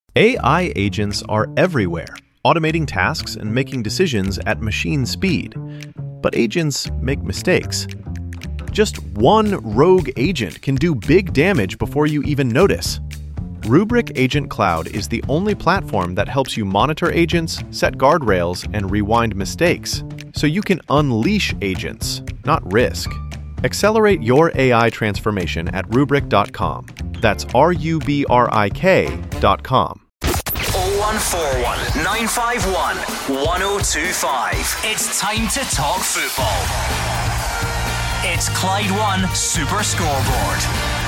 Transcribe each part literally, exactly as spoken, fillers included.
A I agents are everywhere, automating tasks and making decisions at machine speed. But agents make mistakes. Just one rogue agent can do big damage before you even notice. Rubrik Agent Cloud is the only platform that helps you monitor agents, set guardrails, and rewind mistakes, so you can unleash agents, not risk. Accelerate your A I transformation at rubrik dot com. That's R U B R I K dot com. oh one four one, nine five one, one oh two five. It's time to talk football. It's Clyde One Super Scoreboard.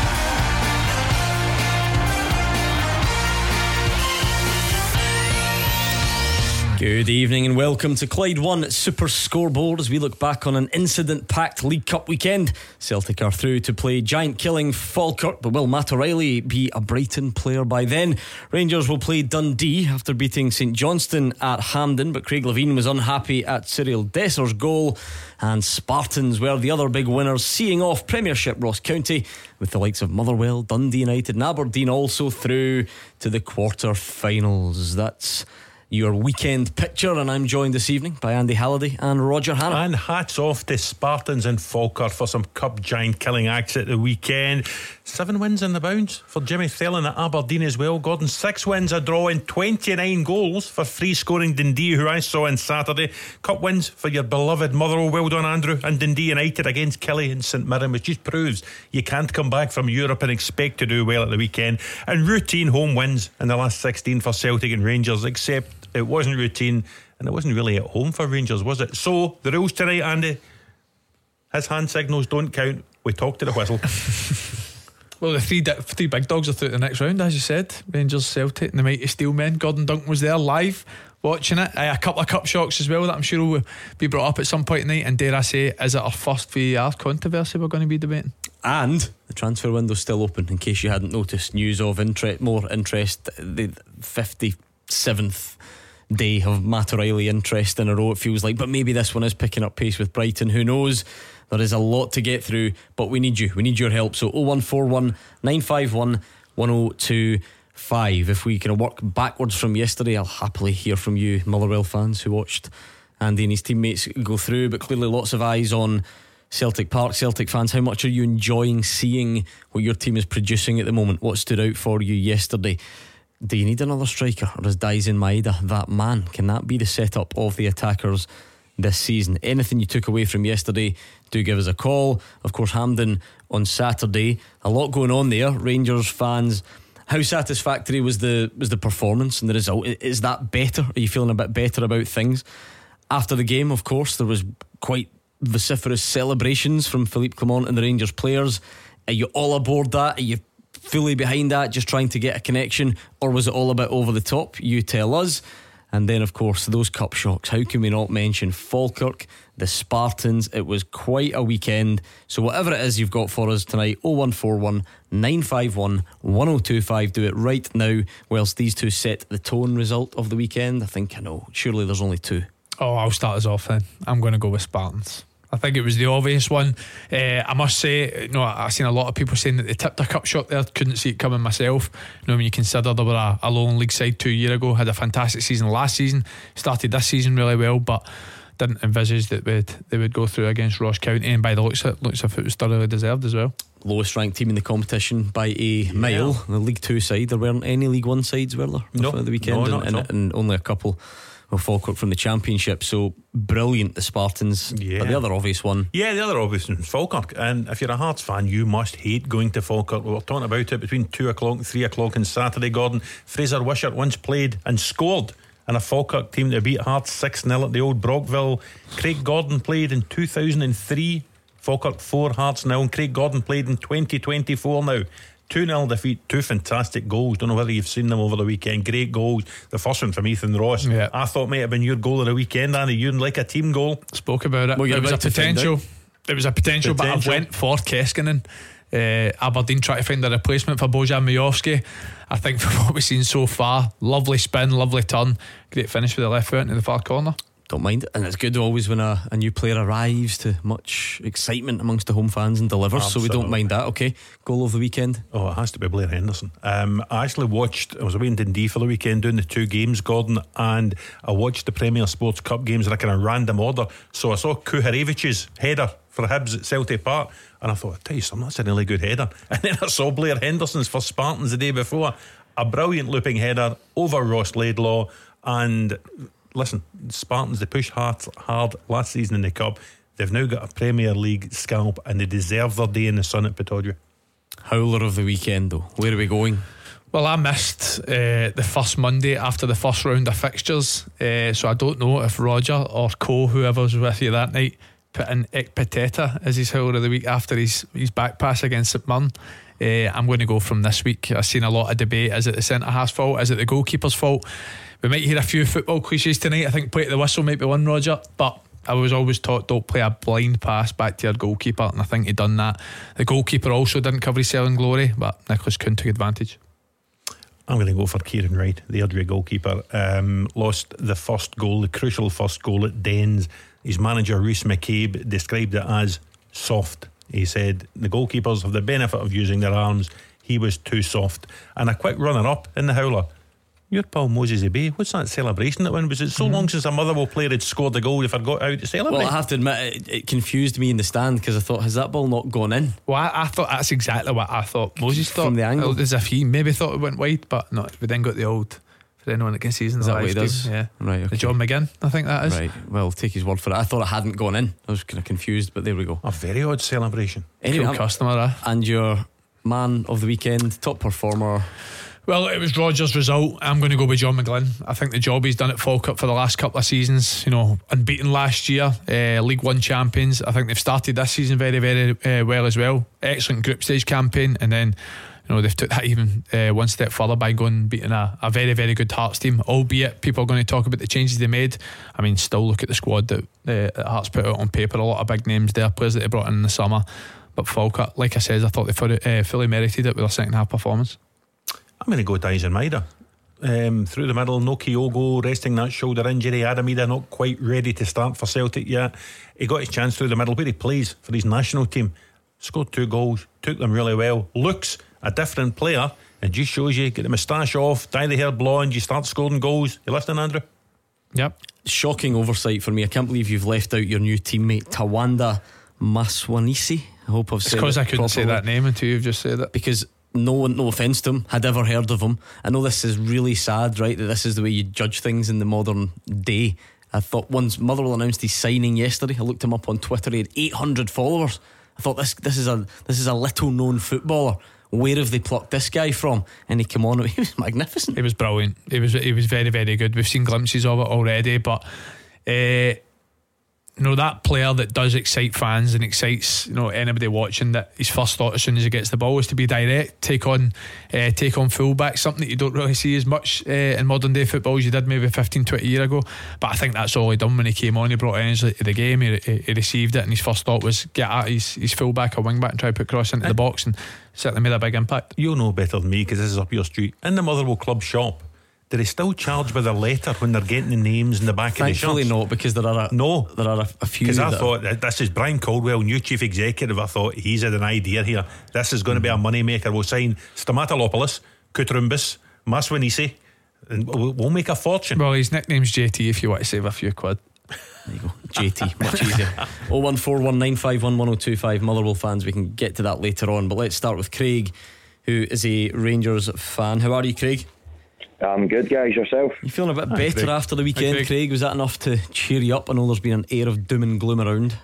Good evening and welcome to Clyde One Super Scoreboard as we look back on an incident-packed League Cup weekend. Celtic are through to play giant-killing Falkirk, but will Matt O'Reilly be a Brighton player by then? Rangers will play Dundee after beating St Johnstone at Hampden, but Craig Levein was unhappy at Cyril Desser's goal. And Spartans were the other big winners, seeing off Premiership Ross County, with the likes of Motherwell, Dundee United and Aberdeen also through to the quarter-finals. That's your weekend picture, and I'm joined this evening by Andy Halliday and Roger Hannah. And hats off to Spartans and Falkirk for some cup giant killing acts at the weekend. Seven wins in the bounce for Jimmy Thelen at Aberdeen as well. Gordon, six wins, a draw, and twenty-nine goals for free scoring Dundee, who I saw on Saturday. Cup wins for your beloved Motherwell, well done Andrew, and Dundee United against Kelly and St Mirren, which just proves you can't come back from Europe and expect to do well at the weekend. And routine home wins in the last sixteen for Celtic and Rangers, except it wasn't routine and it wasn't really at home for Rangers, was it? So the rules tonight, Andy, his hand signals don't count. We talk to the whistle. Well, the three three big dogs are through to the next round, as you said. Rangers, Celtic and the mighty Steelmen. Gordon Duncan was there live watching it. Uh, a couple of cup shocks as well that I'm sure will be brought up at some point tonight. And dare I say, is it our first V A R controversy we're going to be debating? And the transfer window's still open, in case you hadn't noticed. News of interest, more interest, the fifty-seventh day of Matt O'Reilly interest in a row, it feels like. But maybe this one is picking up pace with Brighton, who knows? There is a lot to get through, but we need you, we need your help. So oh one four one, nine five one, one oh two five. If we can work backwards from yesterday, I'll happily hear from you Motherwell fans who watched Andy and his teammates go through, but clearly lots of eyes on Celtic Park. Celtic fans, how much are you enjoying seeing what your team is producing at the moment? What stood out for you yesterday? Do you need another striker, or is Daisen Maeda that man? Can that be the setup of the attackers this season? Anything you took away from yesterday, do give us a call. Of course, Hampden on Saturday, a lot going on there. Rangers fans, how satisfactory was the was the performance and the result? Is that better? Are you feeling a bit better about things? After the game, of course, there was quite vociferous celebrations from Philippe Clement and the Rangers players. Are you all aboard that? Are you fully behind that, just trying to get a connection, or was it all a bit over the top? You tell us. And then of course those cup shocks, how can we not mention Falkirk, the Spartans? It was quite a weekend. So whatever it is you've got for us tonight, oh one four one, nine five one, one oh two five. Do it right now whilst these two set the tone result of the weekend. I think I know, surely there's only two. Oh, I'll start us off then. I'm going to go with Spartans. I think it was the obvious one. uh, I must say, you know, I've seen a lot of people saying that they tipped a cup shot there. Couldn't see it coming myself. You know, when you consider they were a, a lone league side two years ago, had a fantastic season last season, started this season really well, but didn't envisage that they'd, they would go through against Ross County, and by the looks of it, looks of it was thoroughly deserved as well. Lowest ranked team in the competition by a mile. Yeah. The League Two side, there weren't any League One sides, were there? No, the weekend, no, and, and, and only a couple of Falkirk from the Championship. So brilliant, the Spartans. Yeah. But the other obvious one, yeah, the other obvious one is Falkirk. And if you're a Hearts fan, you must hate going to Falkirk. We were talking about it between two o'clock and three o'clock on Saturday, Gordon. Fraser Wishart once played and scored in a Falkirk team to beat Hearts six nil at the old Brockville. Craig Gordon played in two thousand three, Falkirk four, Hearts nil, and Craig Gordon played in twenty twenty-four now. two nil defeat, two fantastic goals. Don't know whether you've seen them over the weekend. Great goals. The first one from Ethan Ross, yeah. I thought might have been your goal of the weekend, Andy. You'd like a team goal. Spoke about it. Well, it was a potential. It was a potential, potential. but I went for Keskinen. Uh, Aberdeen trying to find a replacement for Bojan Majowski. I think for what we've seen so far, lovely spin, lovely turn, great finish with the left foot into the far corner. don't mind it. And it's good always when a, a new player arrives to much excitement amongst the home fans and delivers. Absolutely. So we don't mind that. Okay, goal of the weekend. Oh, it has to be Blair Henderson. um, I actually watched, I was away in Dundee for the weekend doing the two games, Gordon, and I watched the Premier Sports Cup games in a kind of random order. So I saw Kuharevic's header for Hibs at Celtic Park, and I thought, I tell you something, that's a really good header. And then I saw Blair Henderson's for Spartans the day before, a brilliant looping header over Ross Laidlaw. And listen, Spartans, they pushed hard, hard last season in the Cup. They've now got a Premier League scalp, and they deserve their day in the sun at Pittodrie. Howler of the weekend though, where are we going? Well, I missed uh, the first Monday after the first round of fixtures, uh, so I don't know if Roger or Co, whoever's with you that night, put in Ekpiteta as his howler of the week after his, his back pass against St Mirren. uh, I'm going to go from this week. I've seen a lot of debate. Is it the centre half's fault? Is it the goalkeeper's fault? We might hear a few football cliches tonight. I think play at the whistle might be one, Roger, but I was always taught don't play a blind pass back to your goalkeeper, and I think he done that. The goalkeeper also didn't cover his selling glory, but Nicholas Kuhn took advantage. I'm going to go for Kieran Wright, the Airdrie goalkeeper. Um, lost the first goal, the crucial first goal at Dens. His manager Rhys McCabe described it as soft. He said the goalkeepers have the benefit of using their arms. He was too soft. And a quick runner-up in the howler, your pal Moses Ebay. What's that celebration that one? Was it so mm-hmm. long since a Motherwell player had scored the goal you forgot how to celebrate? Well, I have to admit it, it confused me in the stand, because I thought, has that ball not gone in? Well, I, I thought that's exactly what I thought Moses thought from the angle, as if he maybe thought it went wide, but no, we then got the old, for anyone that can see, in the live stream, yeah, right, okay. The John McGinn, I think that is. Right, well, take his word for it. I thought it hadn't gone in. I was kind of confused, but there we go. A very odd celebration. Anyway, cool customer, eh? And your man of the weekend, top performer? Well, it was Rogers' result. I'm going to go with John McGlynn. I think the job he's done at Falkirk for the last couple of seasons, you know, unbeaten last year, uh, League One champions. I think they've started this season very, very uh, well as well. Excellent group stage campaign, and then, you know, they've took that even uh, one step further by going and beating a, a very, very good Hearts team. Albeit people are going to talk about the changes they made. I mean, still look at the squad that, uh, that Hearts put out on paper. A lot of big names there, players that they brought in in the summer. But Falkirk, like I said, I thought they fully, uh, fully merited it with their second half performance. I'm going to go Dyson Maida. Um, through the middle, no Kyogo, resting that shoulder injury. Adamida not quite ready to start for Celtic yet. He got his chance through the middle, where he plays for his national team. Scored two goals, took them really well. Looks a different player. It just shows you, get the moustache off, dye the hair blonde, you start scoring goals. You listening, Andrew? Yep. Shocking oversight for me. I can't believe you've left out your new teammate Tawanda Maswanisi. I hope I've said it. It's because I couldn't properly. say that name until you've just said it. Because no one, no offence to him, had ever heard of him. I know this is really sad, right, that this is the way you judge things in the modern day. I thought once Motherwell announced his signing yesterday, I looked him up on Twitter, he had eight hundred followers. I thought this this is a this is a little known footballer. Where have they plucked this guy from? And he came on, he was magnificent. He was brilliant. He was he was very, very good. We've seen glimpses of it already, but uh, you know, that player that does excite fans and excites, you know, anybody watching, that his first thought as soon as he gets the ball is to be direct, take on uh, take on fullback, something that you don't really see as much uh, in modern day football as you did maybe fifteen, twenty years ago. But I think that's all he done when he came on. He brought energy to the game, he, he, he received it, and his first thought was get at his, his fullback or wing back and try to put cross into the box, and certainly made a big impact. You'll know better than me, because this is up your street. In the Motherwell club shop, do they still charge by their letter when they're getting the names in the back Thankfully of the shirts? Thankfully not, because there are a, no. there are a, a few. Because I thought are... this is Brian Caldwell, new chief executive. I thought he's had an idea here. This is going to be a money maker. We'll sign Stamatolopoulos, Koutroumbis, Maswanisi, and we'll, we'll make a fortune. Well, his nickname's J T if you want to save a few quid. There you go, J T, much easier. oh one four one nine five one one oh two five. Motherwell fans, we can get to that later on, but let's start with Craig, who is a Rangers fan. How are you, Craig? I'm good, guys. Yourself? You feeling a bit Hi, better Craig. after the weekend, Hi, Craig. Craig? Was that enough to cheer you up? I know there's been an air of doom and gloom around.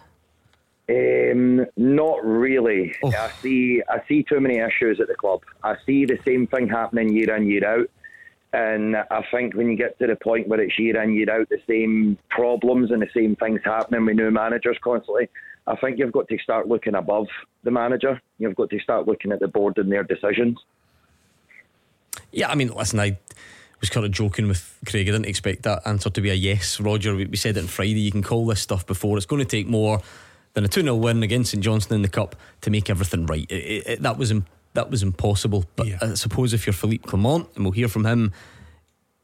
Um, not really. Oh. I see. I see too many issues at the club. I see the same thing happening year in, year out, and I think when you get to the point where it's year in, year out, the same problems and the same things happening with new managers constantly, I think you've got to start looking above the manager. You've got to start looking at the board and their decisions. Yeah, I mean, listen, I was kind of joking with Craig. I didn't expect that answer to be a yes, Roger. We, we said it on Friday. You can call this stuff before. It's going to take more than a two nil win against St Johnstone in the Cup to make everything right. It, it, it, that was im- that was impossible. But yeah. I suppose if you're Philippe Clement, and we'll hear from him,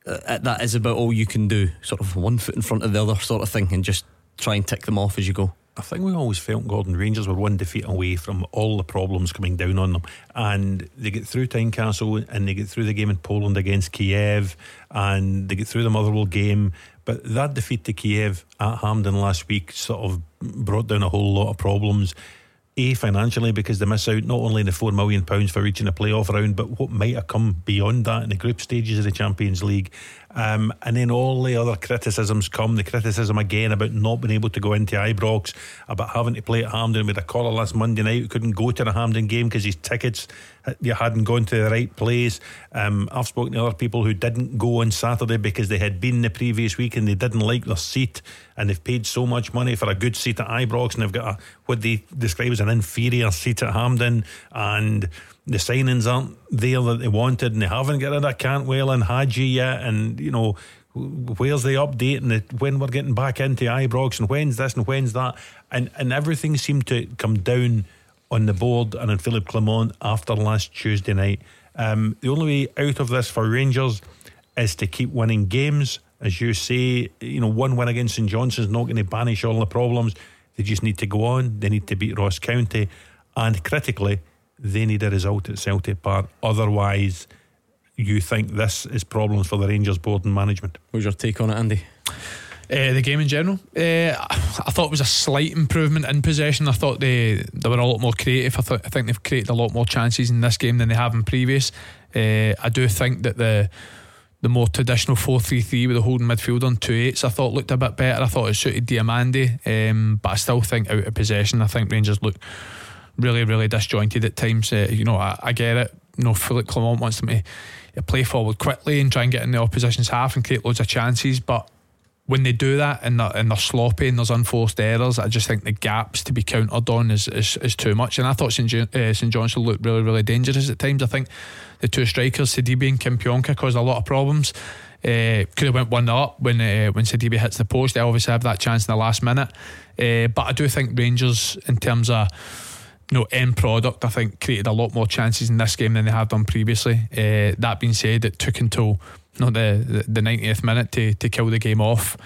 uh, that is about all you can do, sort of one foot in front of the other sort of thing, and just try and tick them off as you go. I think we always felt Gordon Rangers were one defeat away from all the problems coming down on them, and they get through Tynecastle and they get through the game in Poland against Kiev, and they get through the Motherwell game. But that defeat to Kiev at Hampden last week sort of brought down a whole lot of problems. A, financially, because they miss out not only the four million pounds for reaching a playoff round, but what might have come beyond that in the group stages of the Champions League. Um, and then all the other criticisms come. The criticism again about not being able to go into Ibrox, about having to play at Hampden. With a caller last Monday night who couldn't go to the Hampden game because his tickets you hadn't gone to the right place. um, I've spoken to other people who didn't go on Saturday because they had been the previous week and they didn't like their seat, and they've paid so much money for a good seat at Ibrox, and they've got a, what they describe as an inferior seat at Hampden, and the signings aren't there that they wanted, and they haven't got rid of Cantwell and Hadji yet, and you know, where's the update and the, when we're getting back into Ibrox, and when's this and when's that, and, and everything seemed to come down on the board and on Philippe Clement after last Tuesday night. Um, the only way out of this for Rangers is to keep winning games. As you say, you know, one win against St Johnstone's not going to banish all the problems. They just need to go on. They need to beat Ross County, and critically, they need a result at Celtic Park. Otherwise, you think this is problems for the Rangers board and management. What's your take on it, Andy? Uh, the game in general, uh, I thought it was a slight improvement in possession. I thought they they were a lot more creative. I, th- I think they've created a lot more chances in this game than they have in previous. Uh, I do think that the the more traditional four three three with the holding midfield on two eights I thought looked a bit better. I thought it suited Diamandi, um, but I still think out of possession I think Rangers look really really disjointed at times. Uh, you know, I, I get it. You know, Philippe Clement wants them to play forward quickly and try and get in the opposition's half and create loads of chances, but when they do that and they're, and they're sloppy and there's unforced errors, I just think the gaps to be countered on is, is, is too much. And I thought St uh, St Johnstone looked really really dangerous at times. I think the two strikers, Sidibe and Kimpionka, caused a lot of problems. Uh, could have went one up when uh, when Sidibe hits the post. They obviously have that chance in the last minute, uh, but I do think Rangers, in terms of you know end product, I think created a lot more chances in this game than they have done previously. Uh, that being said, it took until not the, the, the ninetieth minute to, to kill the game off,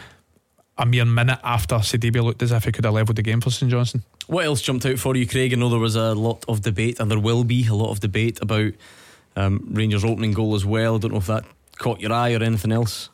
a mere minute after Sidibe looked as if he could have levelled the game for St Johnstone. What else jumped out for you, Craig? I know there was a lot of debate, and there will be a lot of debate about um, Rangers' opening goal as well. I don't know if that caught your eye or anything else.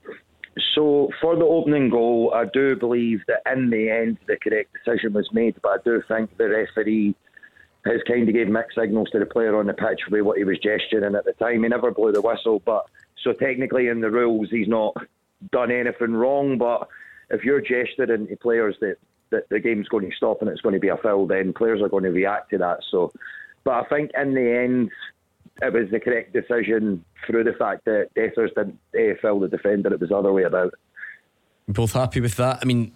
So for the opening goal, I do believe that in the end the correct decision was made, but I do think the referee has kind of gave mixed signals to the player on the pitch for what he was gesturing at the time. He never blew the whistle, but so technically in the rules he's not done anything wrong, but if you're gesturing to players that, that the game's going to stop and it's going to be a foul, then players are going to react to that. So, but I think in the end it was the correct decision through the fact that Ethers didn't uh, foul the defender. It was the other way about. Both happy with that? I mean,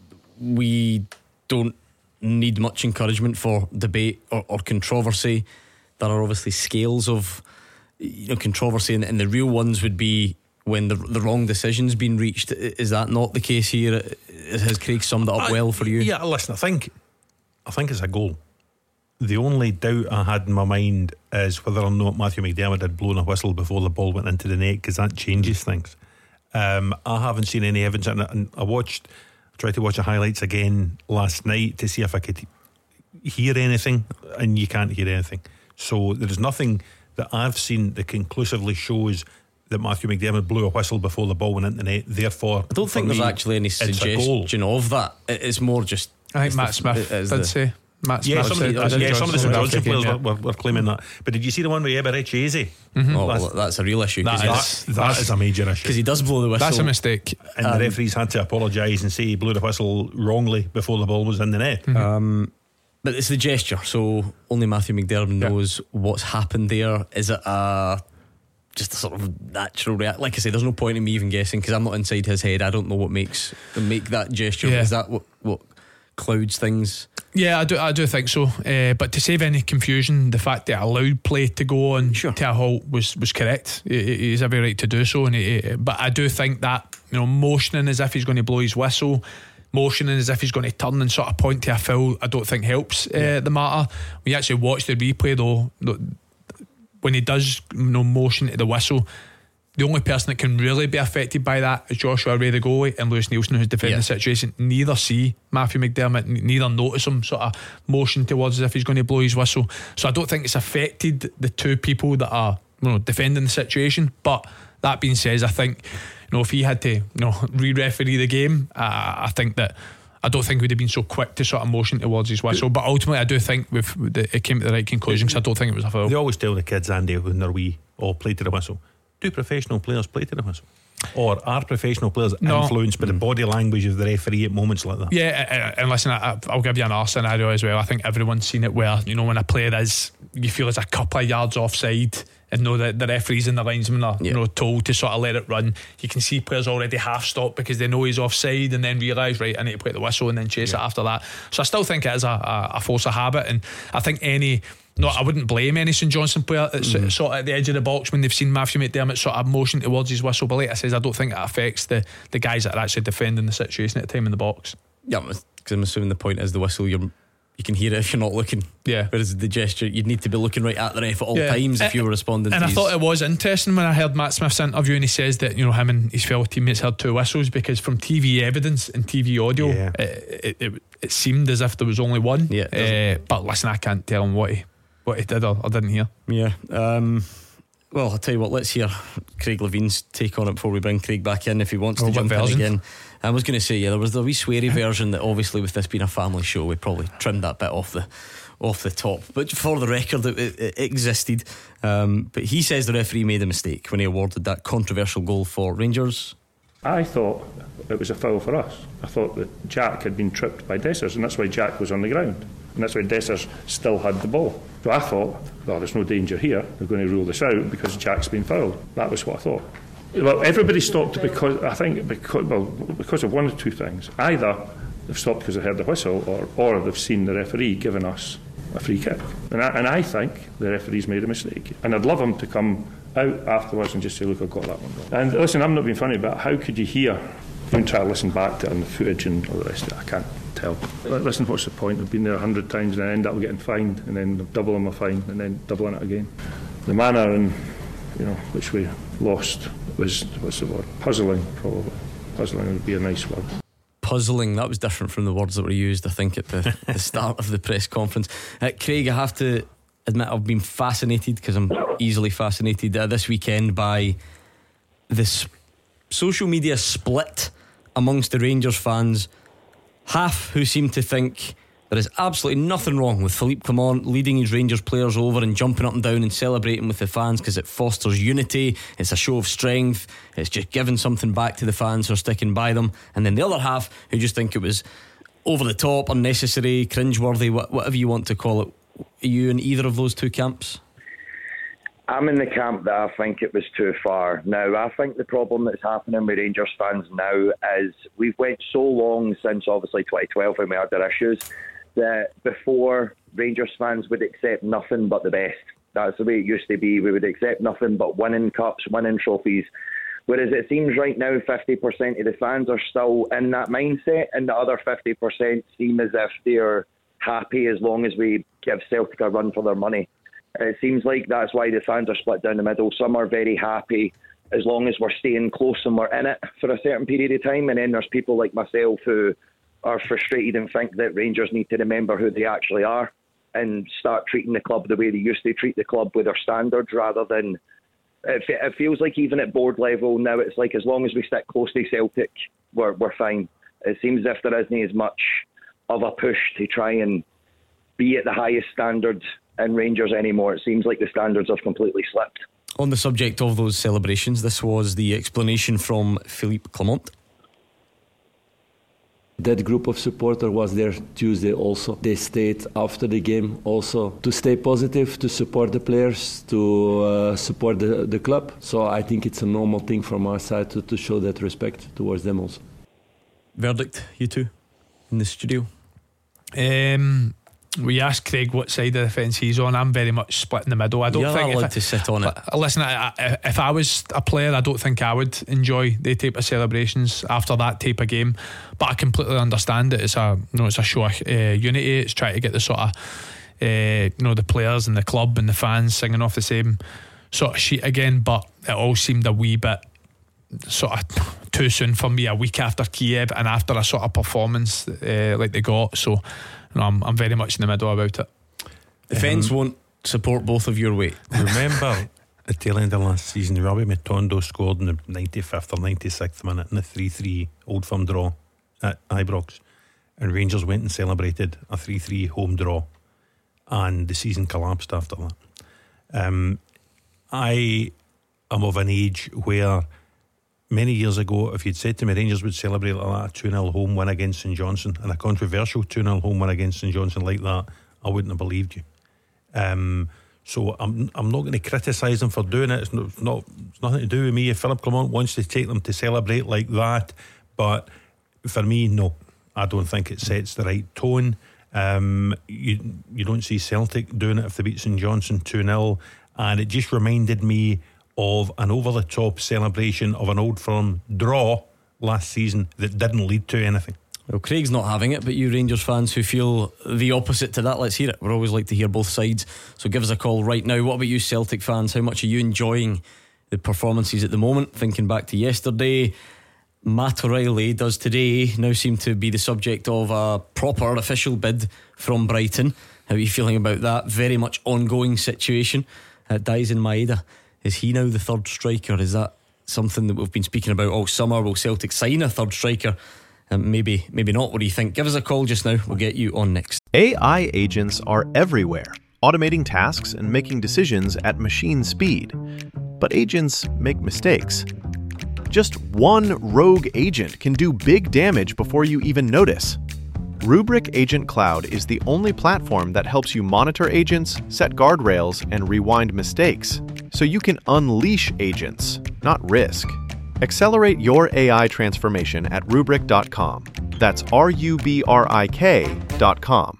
we don't need much encouragement for debate or, or controversy. There are obviously scales of you know controversy, and, and the real ones would be when the, the wrong decision's been reached. Is that not the case here? Has Craig summed it up I, well for you? Yeah, listen, I think I think it's a goal. The only doubt I had in my mind is whether or not Matthew McDermott had blown a whistle before the ball went into the net, because that changes things. um, I haven't seen any evidence, and I watched tried to watch the highlights again last night to see if I could hear anything, and you can't hear anything. So there's nothing that I've seen that conclusively shows that Matthew McDermott blew a whistle before the ball went into the net. Therefore, I don't think there's me, actually any suggestion of that. It's more just, I think Matt Smith did the, say Matt yeah, Smith some, of the, said, yeah, some of the St Johnstone players yeah. were, were, were claiming that. But did you see the one with Eberechi Eze? Mm-hmm. Oh, well, that's a real issue. That, is, that, that is a major issue, because he does blow the whistle. That's a mistake, and um, the referees had to apologise and say he blew the whistle wrongly before the ball was in the net. Mm-hmm. um, But it's the gesture, so only Matthew McDermott knows yeah. what's happened there. Is it a just a sort of natural reaction? Like I say, there's no point in me even guessing, because I'm not inside his head. I don't know what makes make that gesture. Yeah. Is that what what clouds things? Yeah, I do. I do think so. Uh, but to save any confusion, the fact that it allowed play to go on sure. to a halt was was correct. He, he's every right to do so. And he, but I do think that you know, motioning as if he's going to blow his whistle, motioning as if he's going to turn and sort of point to a foul, I don't think helps yeah. uh, the matter. We actually watched the replay though. When he does, you know, motion to the whistle, the only person that can really be affected by that is Joshua Ray, the goalie, and Lewis Nielsen, who's defending Yeah. the situation. Neither see Matthew McDermott, n- neither notice him sort of motion towards as if he's going to blow his whistle. So I don't think it's affected the two people that are, you know, defending the situation. But that being said, I think, you know, if he had to, you know, re-referee the game, uh, I think that I don't think we'd have been so quick to sort of motion towards his whistle. But ultimately, I do think we've, it came to the right conclusion, because I don't think it was a foul. They always tell the kids, Andy, when they're wee, all play to the whistle. Do professional players play to the whistle? Or are professional players No. influenced by the body language of the referee at moments like that? Yeah, and listen, I, I'll give you another scenario as well. I think everyone's seen it where, you know, when a player is, you feel it's a couple of yards offside, and know that the referees and the linesmen are, Yeah. you know, told to sort of let it run. You can see players already half stop because they know he's offside, and then realise, right, I need to play the whistle, and then chase Yeah. it after that. So I still think it is a, a, a force of habit, and I think any. No, I wouldn't blame any St Johnstone player that's Mm-hmm. sort of at the edge of the box when they've seen Matthew McDermott sort of motion towards his whistle. But like I says, I don't think it affects the, the guys that are actually defending the situation at the time in the box. Yeah, because I'm assuming the point is the whistle, you're, you can hear it if you're not looking. Yeah. Whereas the gesture, you'd need to be looking right at the ref at all Yeah. times if And- you were responding And to I his- thought it was interesting when I heard Matt Smith's interview, and he says that, you know, him and his fellow teammates heard two whistles, because from T V evidence and T V audio, Yeah. it, it, it, it seemed as if there was only one. Yeah, it uh, but listen, I can't tell him what he what he did or, or didn't hear. Yeah. Um, well, I'll tell you what, let's hear Craig Levine's take on it before we bring Craig back in if he wants Oh, to what jump in version? again. I was going to say, yeah, there was the wee sweary version that obviously with this being a family show, we probably trimmed that bit off the off the top. But for the record, it, it, it existed. Um, but he says the referee made a mistake when he awarded that controversial goal for Rangers. I thought it was a foul for us. I thought that Jack had been tripped by Dessers, and that's why Jack was on the ground. And that's why Dessers still had the ball. So I thought, well, there's no danger here. They're going to rule this out because Jack's been fouled. That was what I thought. Well, everybody stopped because, I think, because, well, because of one or two things. Either they've stopped because they heard the whistle, or, or they've seen the referee giving us a free kick. And I, and I think the referee's made a mistake. And I'd love him to come out afterwards and just say, look, I got that one wrong. And listen, I'm not being funny, but how could you hear, even try to listen back to it on the footage and all the rest of it? I can't tell. Listen, what's the point? I've been there a hundred times and I end up getting fined, and then doubling my fine, and then doubling it again. The manner in, you know, which we lost was, what's the word? Puzzling, probably. Puzzling would be a nice word. Puzzling, that was different from the words that were used, I think, at the, the start of the press conference. uh, Craig, I have to admit I've been fascinated, because I'm easily fascinated, uh, this weekend by this social media split amongst the Rangers fans. Half who seem to think there is absolutely nothing wrong with Philippe Clement leading his Rangers players over and jumping up and down and celebrating with the fans because it fosters unity, it's a show of strength, it's just giving something back to the fans who are sticking by them. And then the other half who just think it was over the top, unnecessary, cringeworthy, whatever you want to call it. Are you in either of those two camps? I'm in the camp that I think it was too far. Now, I think the problem that's happening with Rangers fans now is we've went so long since obviously twenty twelve when we had our issues, that before Rangers fans would accept nothing but the best. That's the way it used to be. We would accept nothing but winning cups, winning trophies. Whereas it seems right now fifty percent of the fans are still in that mindset, and the other fifty percent seem as if they're happy as long as we give Celtic a run for their money. It seems like that's why the fans are split down the middle. Some are very happy as long as we're staying close and we're in it for a certain period of time, and then there's people like myself who are frustrated and think that Rangers need to remember who they actually are and start treating the club the way they used to treat the club, with their standards, rather than it, it feels like even at board level now it's like as long as we stick close to Celtic we're, we're fine. It seems as if there isn't as much of a push to try and be at the highest standards in Rangers anymore. It seems like the standards have completely slipped. On the subject of those celebrations, this was the explanation from Philippe Clement. That group of supporters was there Tuesday also. They stayed after the game also to stay positive, to support the players, to uh, support the, the club. So I think it's a normal thing from our side to, to show that respect towards them also. Verdict, you two, in the studio? Um, we asked Craig what side of the fence he's on. I'm very much split in the middle. I don't You're think allowed if I, to sit on it. But, listen, I, I, if I was a player, I don't think I would enjoy the type of celebrations after that type of game. But I completely understand it. It's a, you know, it's a show of uh, unity. It's trying to get the sort of, uh, you know, the players and the club and the fans singing off the same sort of sheet again, but it all seemed a wee bit sort of too soon for me a week after Kiev and after a sort of performance uh, like they got. So you know, I'm, I'm very much in the middle about it. The fence um, won't support both of your weight. Remember the tail end of last season, Robbie Matondo scored in the ninety-fifth or ninety-sixth minute in the three three Old Firm draw at Ibrox, and Rangers went and celebrated a three three home draw, and the season collapsed after that. um, I am of an age where many years ago, if you'd said to me Rangers would celebrate like that, a two nil home win against St Johnstone, and a controversial two nil home win against St Johnstone like that, I wouldn't have believed you. Um, so I'm I'm not going to criticise them for doing it. It's not, it's not it's nothing to do with me. If Philip Clement wants to take them to celebrate like that, but for me, no, I don't think it sets the right tone. Um, you you don't see Celtic doing it if they beat St Johnstone two nil, and it just reminded me of an over-the-top celebration of an Old Firm draw last season that didn't lead to anything. Well, Craig's not having it, but you Rangers fans who feel the opposite to that, let's hear it. We always like to hear both sides, so give us a call right now. What about you Celtic fans? How much are you enjoying the performances at the moment? Thinking back to yesterday, Matt O'Reilly does today now seem to be the subject of a proper official bid from Brighton. How are you feeling about that? Very much ongoing situation at Daizen Maeda. Is he now the third striker? Is that something that we've been speaking about all summer? Will Celtic sign a third striker? Um, maybe, maybe not. What do you think? Give us a call just now. We'll get you on next. A I agents are everywhere, automating tasks and making decisions at machine speed. But agents make mistakes. Just one rogue agent can do big damage before you even notice. Rubrik Agent Cloud is the only platform that helps you monitor agents, set guardrails, and rewind mistakes, so you can unleash agents, not risk. Accelerate your A I transformation at rubrik dot com. That's R U B R I K dot com.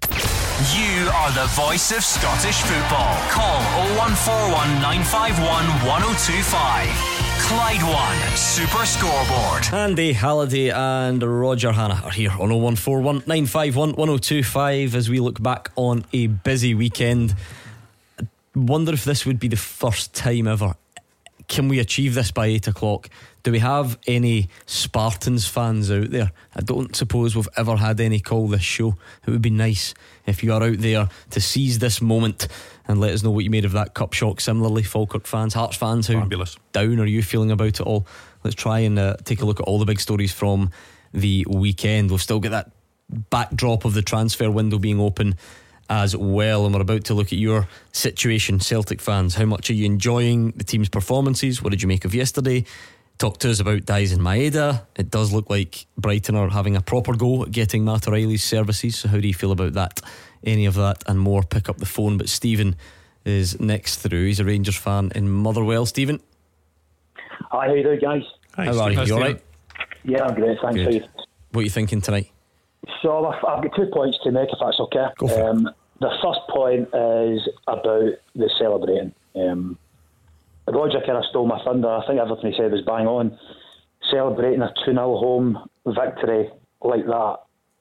You are the voice of Scottish football. Call oh one four one, nine five one, one oh two five. Clyde One Super Scoreboard. Andy Halliday and Roger Hannah are here on oh one four one, nine five one, one oh two five as we look back on a busy weekend. I wonder if this would be the first time ever. Can we achieve this by eight o'clock? Do we have any Spartans fans out there? I don't suppose we've ever had any call this show. It would be nice if you are out there to seize this moment and let us know what you made of that cup shock. Similarly, Falkirk fans, Hearts fans, how Fabulous. down are you feeling about it all? Let's try and uh, take a look at all the big stories from the weekend. We've still got that backdrop of the transfer window being open as well, and we're about to look at your situation, Celtic fans. How much are you enjoying the team's performances? What did you make of yesterday? Talk to us about Daizen Maeda. It does look like Brighton are having a proper go at getting Matt O'Reilly's services, so how do you feel about that? Any of that and more, pick up the phone. But Stephen is next through. He's a Rangers fan in Motherwell. Stephen, hi, how you doing, guys? Hi, how are you? You alright? Yeah, I'm great, thanks. Good. What are you thinking tonight? So I've, I've got two points to make, if that's okay. Go for um, it. The first point is about the celebrating. Um, Roger kind of stole my thunder. I think everything he said was bang on. Celebrating a two nil home victory like that,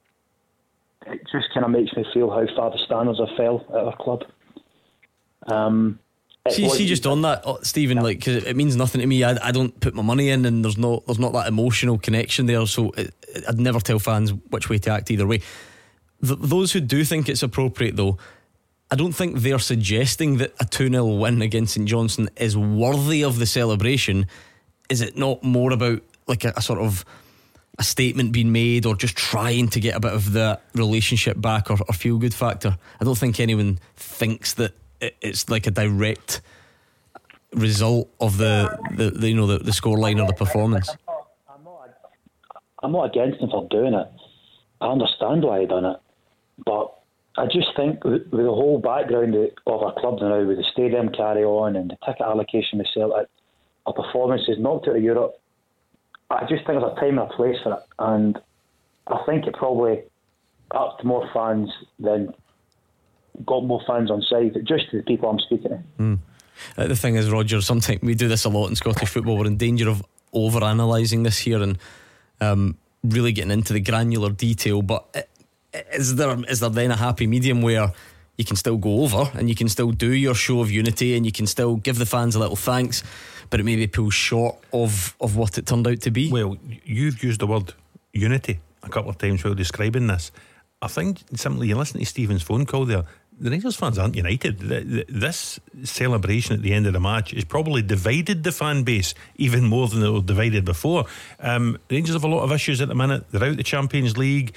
it just kind of makes me feel how far the standards have fell at our club. Um, see, see, just on that, oh, Stephen, yeah. like, cause it means nothing to me. I, I don't put my money in, and there's no, there's not that emotional connection there. So it, I'd never tell fans which way to act either way. Th- those who do think it's appropriate, though, I don't think they're suggesting that a two nil win against St Johnstone is worthy of the celebration. Is it not more about like a, a sort of a statement being made, or just trying to get a bit of the relationship back, or, or feel good factor? I don't think anyone thinks that it, it's like a direct result of the, the, the you know the, the scoreline or the performance. I'm not, I'm not against him for doing it. I understand why he done it, but I just think with the whole background of our club now, with the stadium carry on and the ticket allocation with Celtic, our performances knocked out of Europe, I just think there's a time and a place for it, and I think it probably upped more fans than got more fans on side, just to the people I'm speaking to. Mm. Uh, the thing is, Roger, sometimes we do this a lot in Scottish football. We're in danger of over-analysing this here and um, really getting into the granular detail, but it, Is there is there then a happy medium where you can still go over and you can still do your show of unity and you can still give the fans a little thanks, but it maybe pulls short of, of what it turned out to be. Well, you've used the word unity a couple of times while describing this. I think simply you listen to Stephen's phone call there, the Rangers fans aren't united. This celebration at the end of the match has probably divided the fan base even more than it was divided before. um, Rangers have a lot of issues at the minute. They're out the Champions League.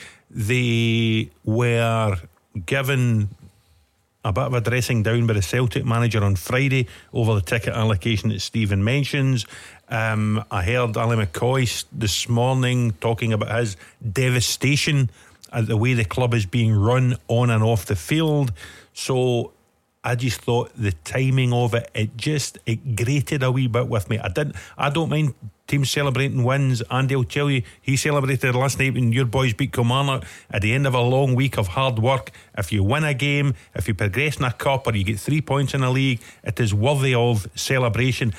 They were given a bit of a dressing down by the Celtic manager on Friday over the ticket allocation that Stephen mentions. um, I heard Ali McCoy this morning talking about his devastation at the way the club is being run on and off the field. So I just thought the timing of it, it just it grated a wee bit with me. I didn't I don't mind teams celebrating wins. Andy will tell you he celebrated last night when your boys beat Kilmarnock at the end of a long week of hard work. If you win a game, if you progress in a cup, or you get three points in a league, it is worthy of celebration.